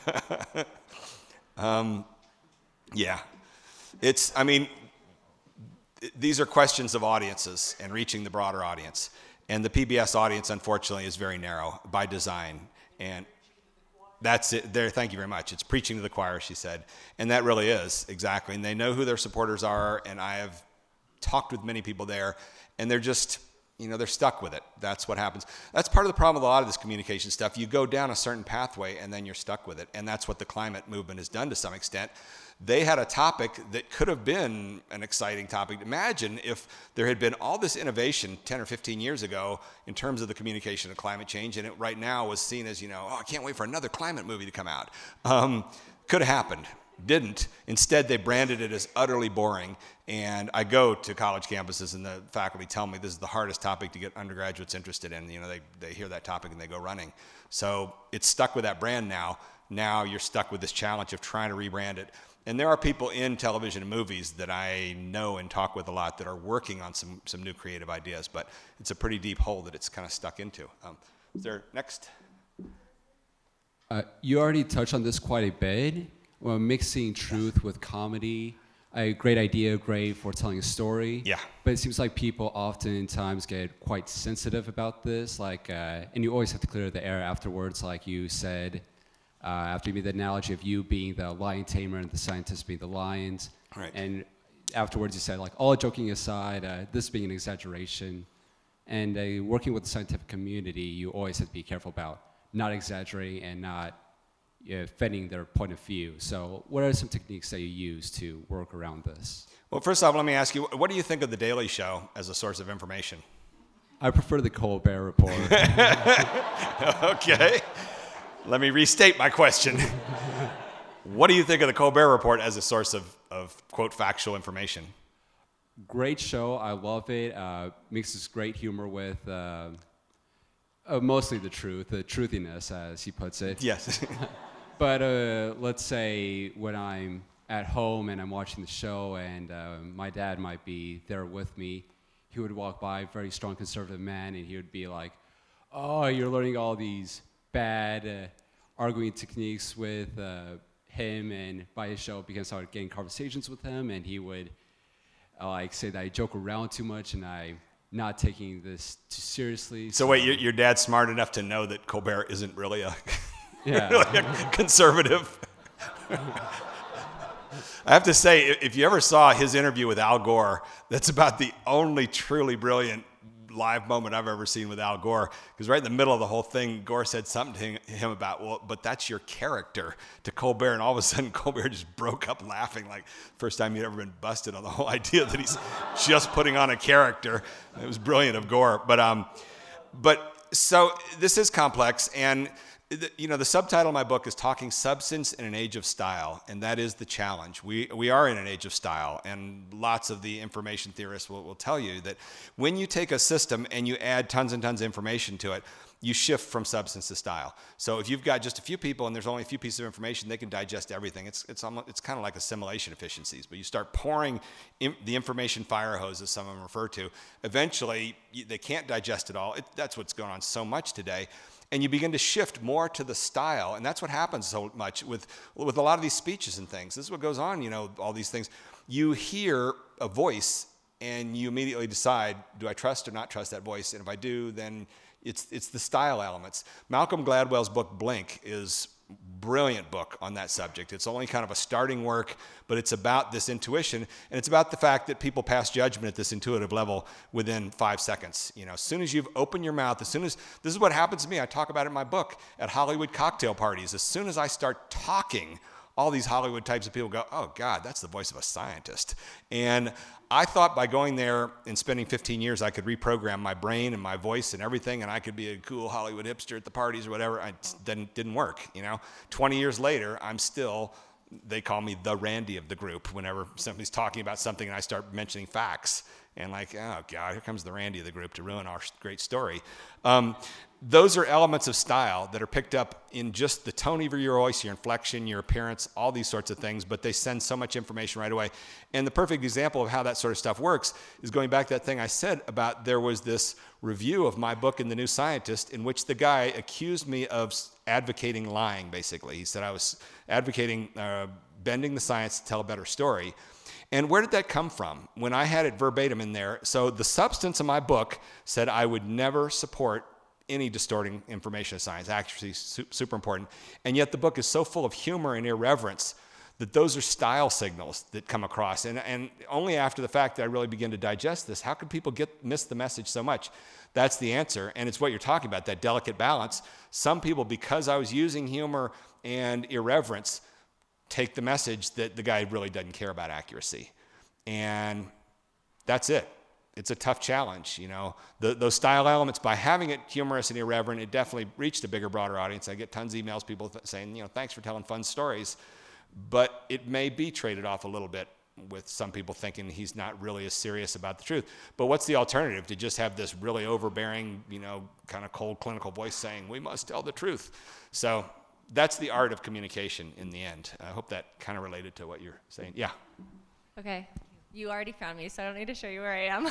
Um, yeah, it's, I mean, th- these are questions of audiences and reaching the broader audience. And the P B S audience, unfortunately, is very narrow by design. And that's it there. Thank you very much. It's preaching to the choir, she said. And that really is, exactly. And they know who their supporters are. And I have talked with many people there, and they're just, you know, they're stuck with it. That's what happens. That's part of the problem with a lot of this communication stuff. You go down a certain pathway and then you're stuck with it. And that's what the climate movement has done to some extent. They had a topic that could have been an exciting topic. Imagine if there had been all this innovation ten or fifteen years ago in terms of the communication of climate change, and it right now was seen as, you know, oh, I can't wait for another climate movie to come out. Um, could have happened. Didn't. Instead, they branded it as utterly boring. And I go to college campuses, and the faculty tell me this is the hardest topic to get undergraduates interested in. You know, they, they hear that topic and they go running. So it's stuck with that brand now. Now you're stuck with this challenge of trying to rebrand it. And there are people in television and movies that I know and talk with a lot that are working on some, some new creative ideas, but it's a pretty deep hole that it's kind of stuck into. Um, is there next? Uh, you already touched on this quite a bit. Well, mixing truth with comedy, a great idea, great for telling a story. Yeah. But it seems like people oftentimes get quite sensitive about this, like, uh, and you always have to clear the air afterwards, like you said, uh, after you made the analogy of you being the lion tamer and the scientists being the lions. Right. And afterwards you said, like, all joking aside, uh, this being an exaggeration. And uh, working with the scientific community, you always have to be careful about not exaggerating and not Uh, defending their point of view. So what are some techniques that you use to work around this? Well, first off, let me ask you, what do you think of The Daily Show as a source of information? I prefer the Colbert Report. Okay. Let me restate my question. What do you think of the Colbert Report as a source of, of quote, factual information? Great show. I love it. Uh, mixes great humor with uh, uh, mostly the truth, the truthiness, as he puts it. Yes. But uh, let's say when I'm at home and I'm watching the show and uh, my dad might be there with me, he would walk by, a very strong conservative man, and he would be like, oh, you're learning all these bad uh, arguing techniques with uh, him, and by his show, because I started getting conversations with him, and he would uh, like say that I joke around too much and I'm not taking this too seriously. So, so wait, your, your dad's smart enough to know that Colbert isn't really a... Yeah. Really a conservative. I have to say, if you ever saw his interview with Al Gore, that's about the only truly brilliant live moment I've ever seen with Al Gore. Because right in the middle of the whole thing, Gore said something to him about, well, but that's your character, to Colbert. And all of a sudden, Colbert just broke up laughing, like first time he'd ever been busted on the whole idea that he's just putting on a character. It was brilliant of Gore. But, um, but so this is complex. And you know, the subtitle of my book is Talking Substance in an Age of Style, and that is the challenge. We we are in an age of style, and lots of the information theorists will, will tell you that when you take a system and you add tons and tons of information to it, you shift from substance to style. So if you've got just a few people and there's only a few pieces of information, they can digest everything. It's it's almost, it's kind of like assimilation efficiencies, but you start pouring in the information fire hose, as some of them refer to. Eventually, you, they can't digest it all. It, that's what's going on so much today. And you begin to shift more to the style. And that's what happens so much with, with a lot of these speeches and things. This is what goes on, you know, all these things. You hear a voice and you immediately decide, do I trust or not trust that voice? And if I do, then it's it's the style elements. Malcolm Gladwell's book Blink is a brilliant book on that subject. It's only kind of a starting work, but it's about this intuition, and it's about the fact that people pass judgment at this intuitive level within five seconds. You know, as soon as you've opened your mouth, as soon as, this is what happens to me, I talk about it in my book, at Hollywood cocktail parties. As soon as I start talking, all these Hollywood types of people go, oh God, that's the voice of a scientist. And I thought by going there and spending fifteen years, I could reprogram my brain and my voice and everything, and I could be a cool Hollywood hipster at the parties or whatever. It didn't, didn't work, you know. twenty years later, I'm still, they call me the Randy of the group whenever somebody's talking about something and I start mentioning facts. And like, oh God, here comes the Randy of the group to ruin our great story. Um, those are elements of style that are picked up in just the tone of your voice, your inflection, your appearance, all these sorts of things, but they send so much information right away. And the perfect example of how that sort of stuff works is going back to that thing I said about there was this review of my book in The New Scientist in which the guy accused me of advocating lying, basically. He said I was advocating uh, bending the science to tell a better story. And where did that come from? When I had it verbatim in there, so the substance of my book said I would never support any distorting information of science, accuracy is super important. And yet the book is so full of humor and irreverence that those are style signals that come across. And, and only after the fact that I really begin to digest this, how could people get miss the message so much? That's the answer, and it's what you're talking about, that delicate balance. Some people, because I was using humor and irreverence, take the message that the guy really doesn't care about accuracy. And that's it. It's a tough challenge, you know. The, those style elements, by having it humorous and irreverent, it definitely reached a bigger, broader audience. I get tons of emails, people th- saying, you know, thanks for telling fun stories. But it may be traded off a little bit with some people thinking he's not really as serious about the truth. But what's the alternative? To just have this really overbearing, you know, kind of cold clinical voice saying, we must tell the truth. So that's the art of communication in the end. I hope that kind of related to what you're saying. Yeah. Okay. You already found me, so I don't need to show you where I am.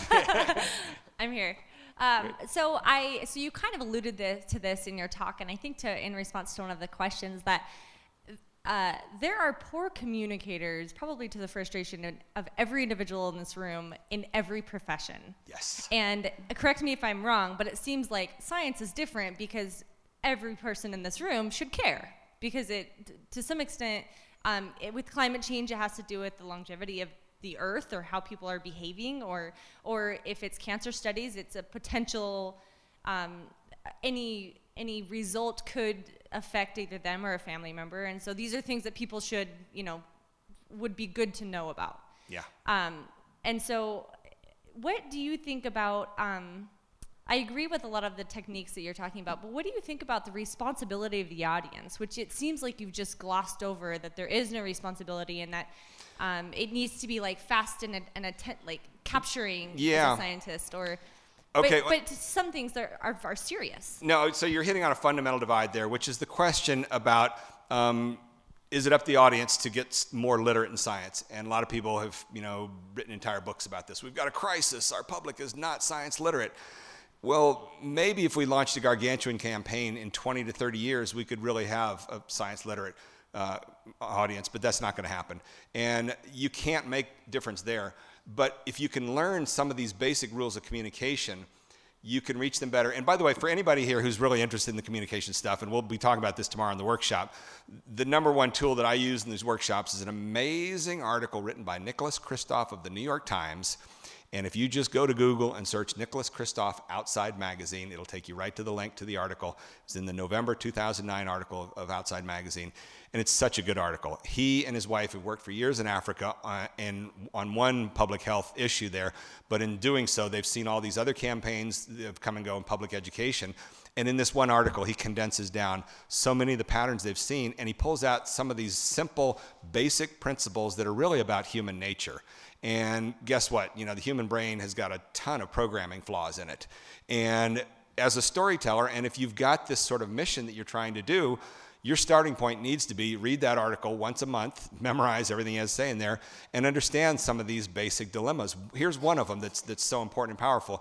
I'm here. Um, so I, so you kind of alluded this, to this in your talk, and I think to in response to one of the questions that uh, there are poor communicators, probably to the frustration of every individual in this room in every profession. Yes. And uh, correct me if I'm wrong, but it seems like science is different because every person in this room should care, because it, to some extent, um, it, with climate change, it has to do with the longevity of the earth or how people are behaving, or or if it's cancer studies, it's a potential, um, any any result could affect either them or a family member. And so these are things that people should, you know, would be good to know about. Yeah. Um, and so what do you think about, um, I agree with a lot of the techniques that you're talking about, but what do you think about the responsibility of the audience, which it seems like you've just glossed over, that there is no responsibility, and that um, it needs to be like fast and, and atten- like capturing yeah. as a scientist, or okay, but, but some things are, are, are serious. No, so you're hitting on a fundamental divide there, which is the question about um, is it up to the audience to get more literate in science? And a lot of people have, you know, written entire books about this. We've got a crisis. Our public is not science literate. Well, maybe if we launched a gargantuan campaign in twenty to thirty years, we could really have a science literate uh, audience, but that's not going to happen. And you can't make difference there. But if you can learn some of these basic rules of communication, you can reach them better. And by the way, for anybody here who's really interested in the communication stuff, and we'll be talking about this tomorrow in the workshop, the number one tool that I use in these workshops is an amazing article written by Nicholas Kristof of the New York Times. And if you just go to Google and search Nicholas Kristof Outside Magazine, it'll take you right to the link to the article. It's in the November two thousand nine article of, of Outside Magazine. And it's such a good article. He and his wife have worked for years in Africa uh, and on one public health issue there. But in doing so, they've seen all these other campaigns that have come and go in public education. And in this one article, he condenses down so many of the patterns they've seen, and he pulls out some of these simple, basic principles that are really about human nature. And guess what? You know, the human brain has got a ton of programming flaws in it. And as a storyteller, and if you've got this sort of mission that you're trying to do, your starting point needs to be read that article once a month, memorize everything he has to say in there, and understand some of these basic dilemmas. Here's one of them that's, that's so important and powerful.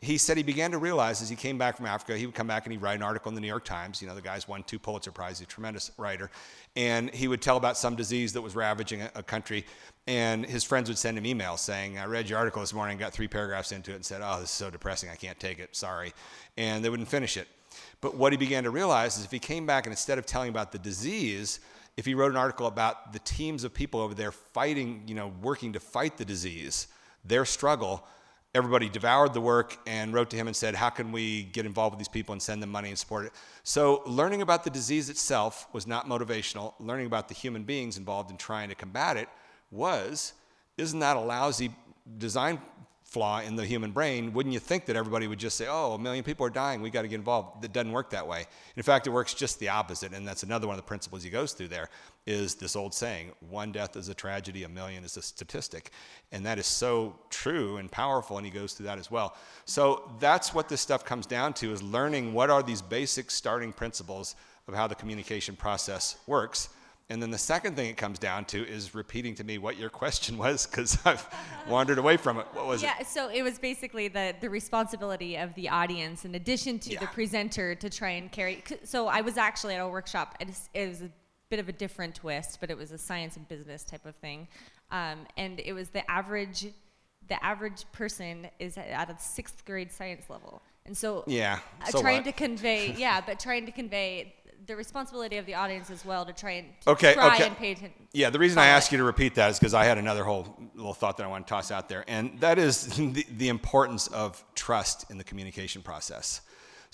he said he began to realize as he came back from Africa, he would come back and he'd write an article in the New York Times. You know, the guy's won two Pulitzer Prizes, he's a tremendous writer. And he would tell about some disease that was ravaging a, a country. And his friends would send him emails saying, I read your article this morning, got three paragraphs into it and said, oh, this is so depressing, I can't take it, sorry. And they wouldn't finish it. But what he began to realize is if he came back and instead of telling about the disease, if he wrote an article about the teams of people over there fighting, you know, working to fight the disease, their struggle, everybody devoured the work and wrote to him and said, how can we get involved with these people and send them money and support it? So learning about the disease itself was not motivational. Learning about the human beings involved in trying to combat it was. Isn't that a lousy design flaw in the human brain? Wouldn't you think that everybody would just say, oh, a million people are dying, we got to get involved? It doesn't work that way. In fact, it works just the opposite, and that's another one of the principles he goes through there, is this old saying, one death is a tragedy, a million is a statistic. And that is so true and powerful, and he goes through that as well. So that's what this stuff comes down to, is learning what are these basic starting principles of how the communication process works. And then the second thing it comes down to is repeating to me what your question was, because I've wandered away from it. What was yeah, it? Yeah, so it was basically the, the responsibility of the audience in addition to Yeah. the presenter to try and carry. So I was actually at a workshop, and it's- it was a bit of a different twist, but it was a science and business type of thing. Um, and it was the average, the average person is at a sixth grade science level. And so, Yeah, uh, so trying what? to convey, yeah, but trying to convey the responsibility of the audience as well to try and to Okay, try okay. and pay attention. Yeah, the reason I follow asked you to repeat that is because I had another whole little thought that I want to toss out there, and that is the, the importance of trust in the communication process.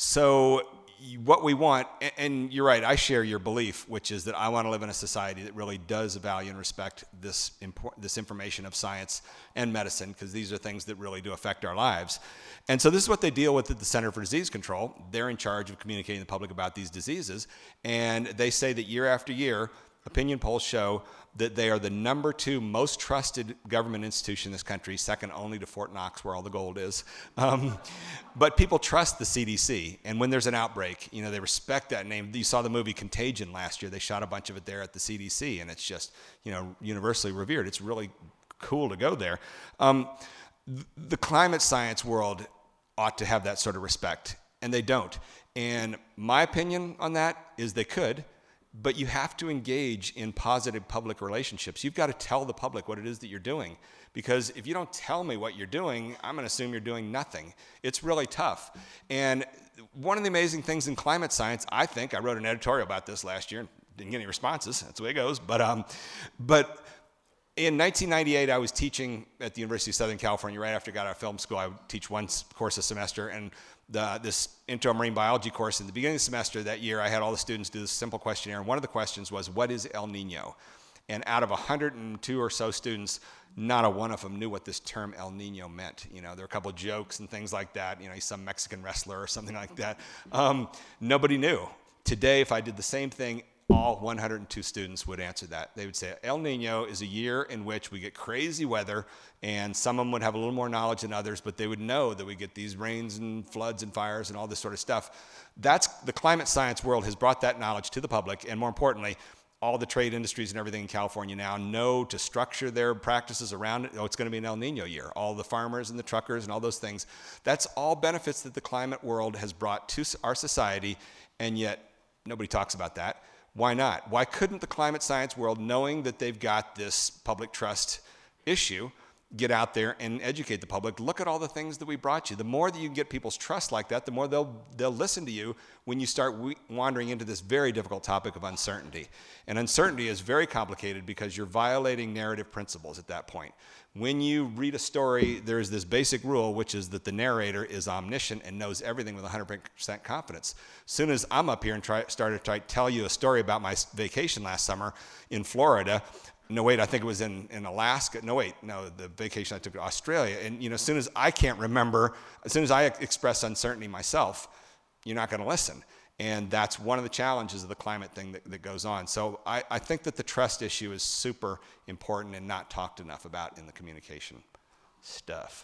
So what we want, and, and you're right, I share your belief, which is that I want to live in a society that really does value and respect this, impor- this information of science and medicine, because these are things that really do affect our lives. And so this is what they deal with at the Center for Disease Control. They're in charge of communicating to the public about these diseases, and they say that year after year, opinion polls show that they are the number two most trusted government institution in this country, second only to Fort Knox, where all the gold is. Um, but people trust the C D C, and when there's an outbreak, you know, they respect that name. You saw the movie Contagion last year. They shot a bunch of it there at the C D C, and it's just, you know, universally revered. It's really cool to go there. Um, th- the climate science world ought to have that sort of respect, and they don't. And my opinion on that is they could, but you have to engage in positive public relationships. You've got to tell the public what it is that you're doing, because if you don't tell me what you're doing, I'm going to assume you're doing nothing. It's really tough. And one of the amazing things in climate science, I think, I wrote an editorial about this last year and didn't get any responses. That's the way it goes. But, um, but in nineteen ninety-eight, I was teaching at the University of Southern California. Right after I got out of film school, I would teach one course a semester, and the, this intro marine biology course. In the beginning of the semester that year, I had all the students do this simple questionnaire, and one of the questions was, what is El Nino? And out of one hundred two or so students, not a one of them knew what this term El Nino meant. You know, there were a couple of jokes and things like that. You know, he's some Mexican wrestler or something like that. Um, nobody knew. Today, if I did the same thing, all one hundred two students would answer that. They would say El Nino is a year in which we get crazy weather, and some of them would have a little more knowledge than others, but they would know that we get these rains and floods and fires and all this sort of stuff. That's the climate science world has brought that knowledge to the public, and more importantly, all the trade industries and everything in California now know to structure their practices around it. Oh, it's going to be an El Nino year. All the farmers and the truckers and all those things. That's all benefits that the climate world has brought to our society, and yet nobody talks about that. Why not? Why couldn't the climate science world, knowing that they've got this public trust issue, get out there and educate the public? Look at all the things that we brought you. The more that you can get people's trust like that, the more they'll they'll listen to you when you start we- wandering into this very difficult topic of uncertainty. And uncertainty is very complicated because you're violating narrative principles at that point. When you read a story, there's this basic rule, which is that the narrator is omniscient and knows everything with one hundred percent confidence. As soon as I'm up here and try, start to try to tell you a story about my vacation last summer in Florida, no, wait, I think it was in, in Alaska. No, wait, no, the vacation I took to Australia. And, you know, as soon as I can't remember, as soon as I express uncertainty myself, you're not going to listen. And that's one of the challenges of the climate thing that, that goes on. So I, I think that the trust issue is super important and not talked enough about in the communication stuff.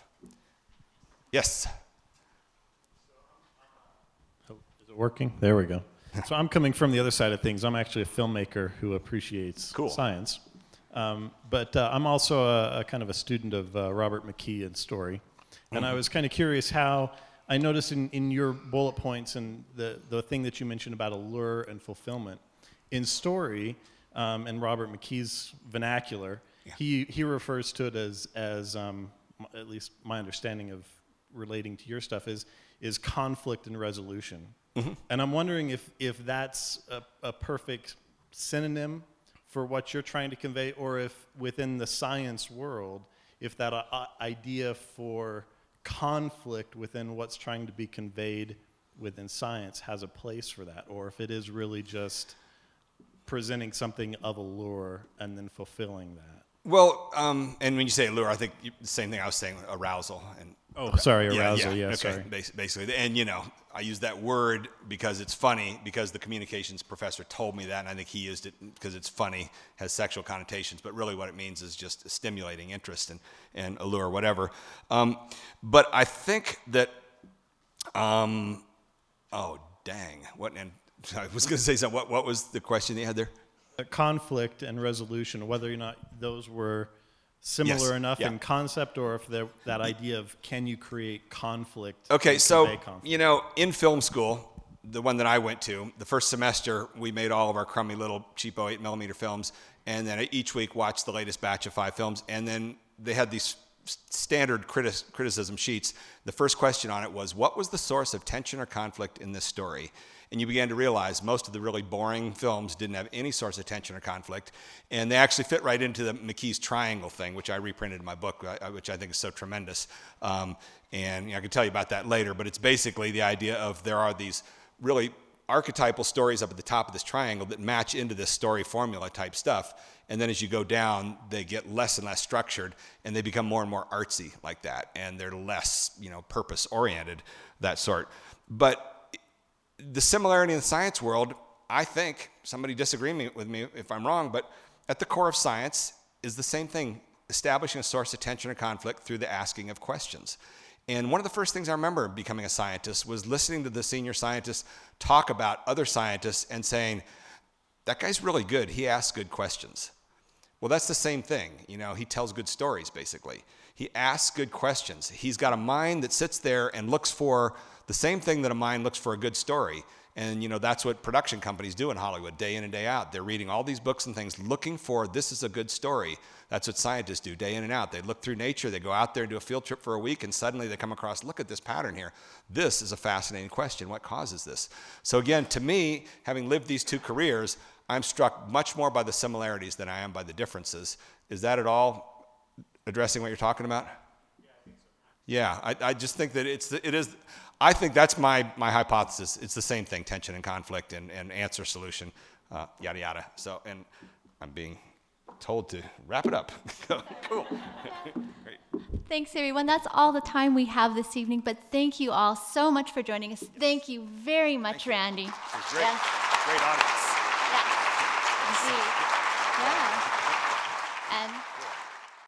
Yes? Oh, is it working? There we go. So I'm coming from the other side of things. I'm actually a filmmaker who appreciates cool. science. Um, but uh, I'm also a, a kind of a student of uh, Robert McKee and story. And mm-hmm. I was kind of curious how I noticed in, in your bullet points and the, the thing that you mentioned about allure and fulfillment, in story, um, and Robert McKee's vernacular, yeah. he, he refers to it as, as um, at least my understanding of relating to your stuff is, is conflict and resolution. Mm-hmm. And I'm wondering if, if that's a, a perfect synonym for what you're trying to convey, or if within the science world, if that uh, idea for conflict within what's trying to be conveyed within science has a place for that, or if it is really just presenting something of allure and then fulfilling that. Well, um, and when you say allure, I think you, the same thing I was saying, arousal. And oh, sorry, arousal, yeah, yeah, okay, sorry. Basically, and you know, I use that word because it's funny, because the communications professor told me that, and I think he used it because it's funny, has sexual connotations, but really what it means is just stimulating interest and, and allure, whatever. Um, but I think that, um, oh, dang, what, and I was going to say something, what, what was the question you had there? Conflict and resolution, whether or not those were similar Yes, enough yeah. in concept, or if that idea of can you create conflict. Okay, and so, convey conflict. you know, in film school, the one that I went to, the first semester, we made all of our crummy little cheapo eight millimeter films, and then each week watched the latest batch of five films, and then they had these s- standard criti- criticism sheets. The first question on it was, what was the source of tension or conflict in this story? And you began to realize most of the really boring films didn't have any source of tension or conflict, and they actually fit right into the McKee's triangle thing, which I reprinted in my book, uh, which I think is so tremendous. Um, and you know, I can tell you about that later, but it's basically the idea of there are these really archetypal stories up at the top of this triangle that match into this story formula type stuff. And then as you go down, they get less and less structured, and they become more and more artsy like that, and they're less, you know, purpose-oriented, that sort. But the similarity in the science world, I think, somebody disagree me, with me if I'm wrong, but at the core of science is the same thing, establishing a source of tension or conflict through the asking of questions. And one of the first things I remember becoming a scientist was listening to the senior scientists talk about other scientists and saying, that guy's really good, he asks good questions. Well, that's the same thing. You know, he tells good stories, basically. He asks good questions. He's got a mind that sits there and looks for the same thing that a mind looks for a good story. And, you know, that's what production companies do in Hollywood, day in and day out. They're reading all these books and things, looking for, this is a good story. That's what scientists do, day in and out. They look through nature, they go out there and do a field trip for a week, and suddenly they come across, look at this pattern here. This is a fascinating question. What causes this? So again, to me, having lived these two careers, I'm struck much more by the similarities than I am by the differences. Is that at all addressing what you're talking about? Yeah, I, I just think that it's it is. I think that's my my hypothesis. It's the same thing: tension and conflict, and, and answer solution, uh, yada yada. So, and I'm being told to wrap it up. Cool. Great. Thanks, everyone. That's all the time we have this evening. But thank you all so much for joining us. Thank you very much, Randy. It was great. Yes. Great audience. Yeah. Indeed. Yeah. And.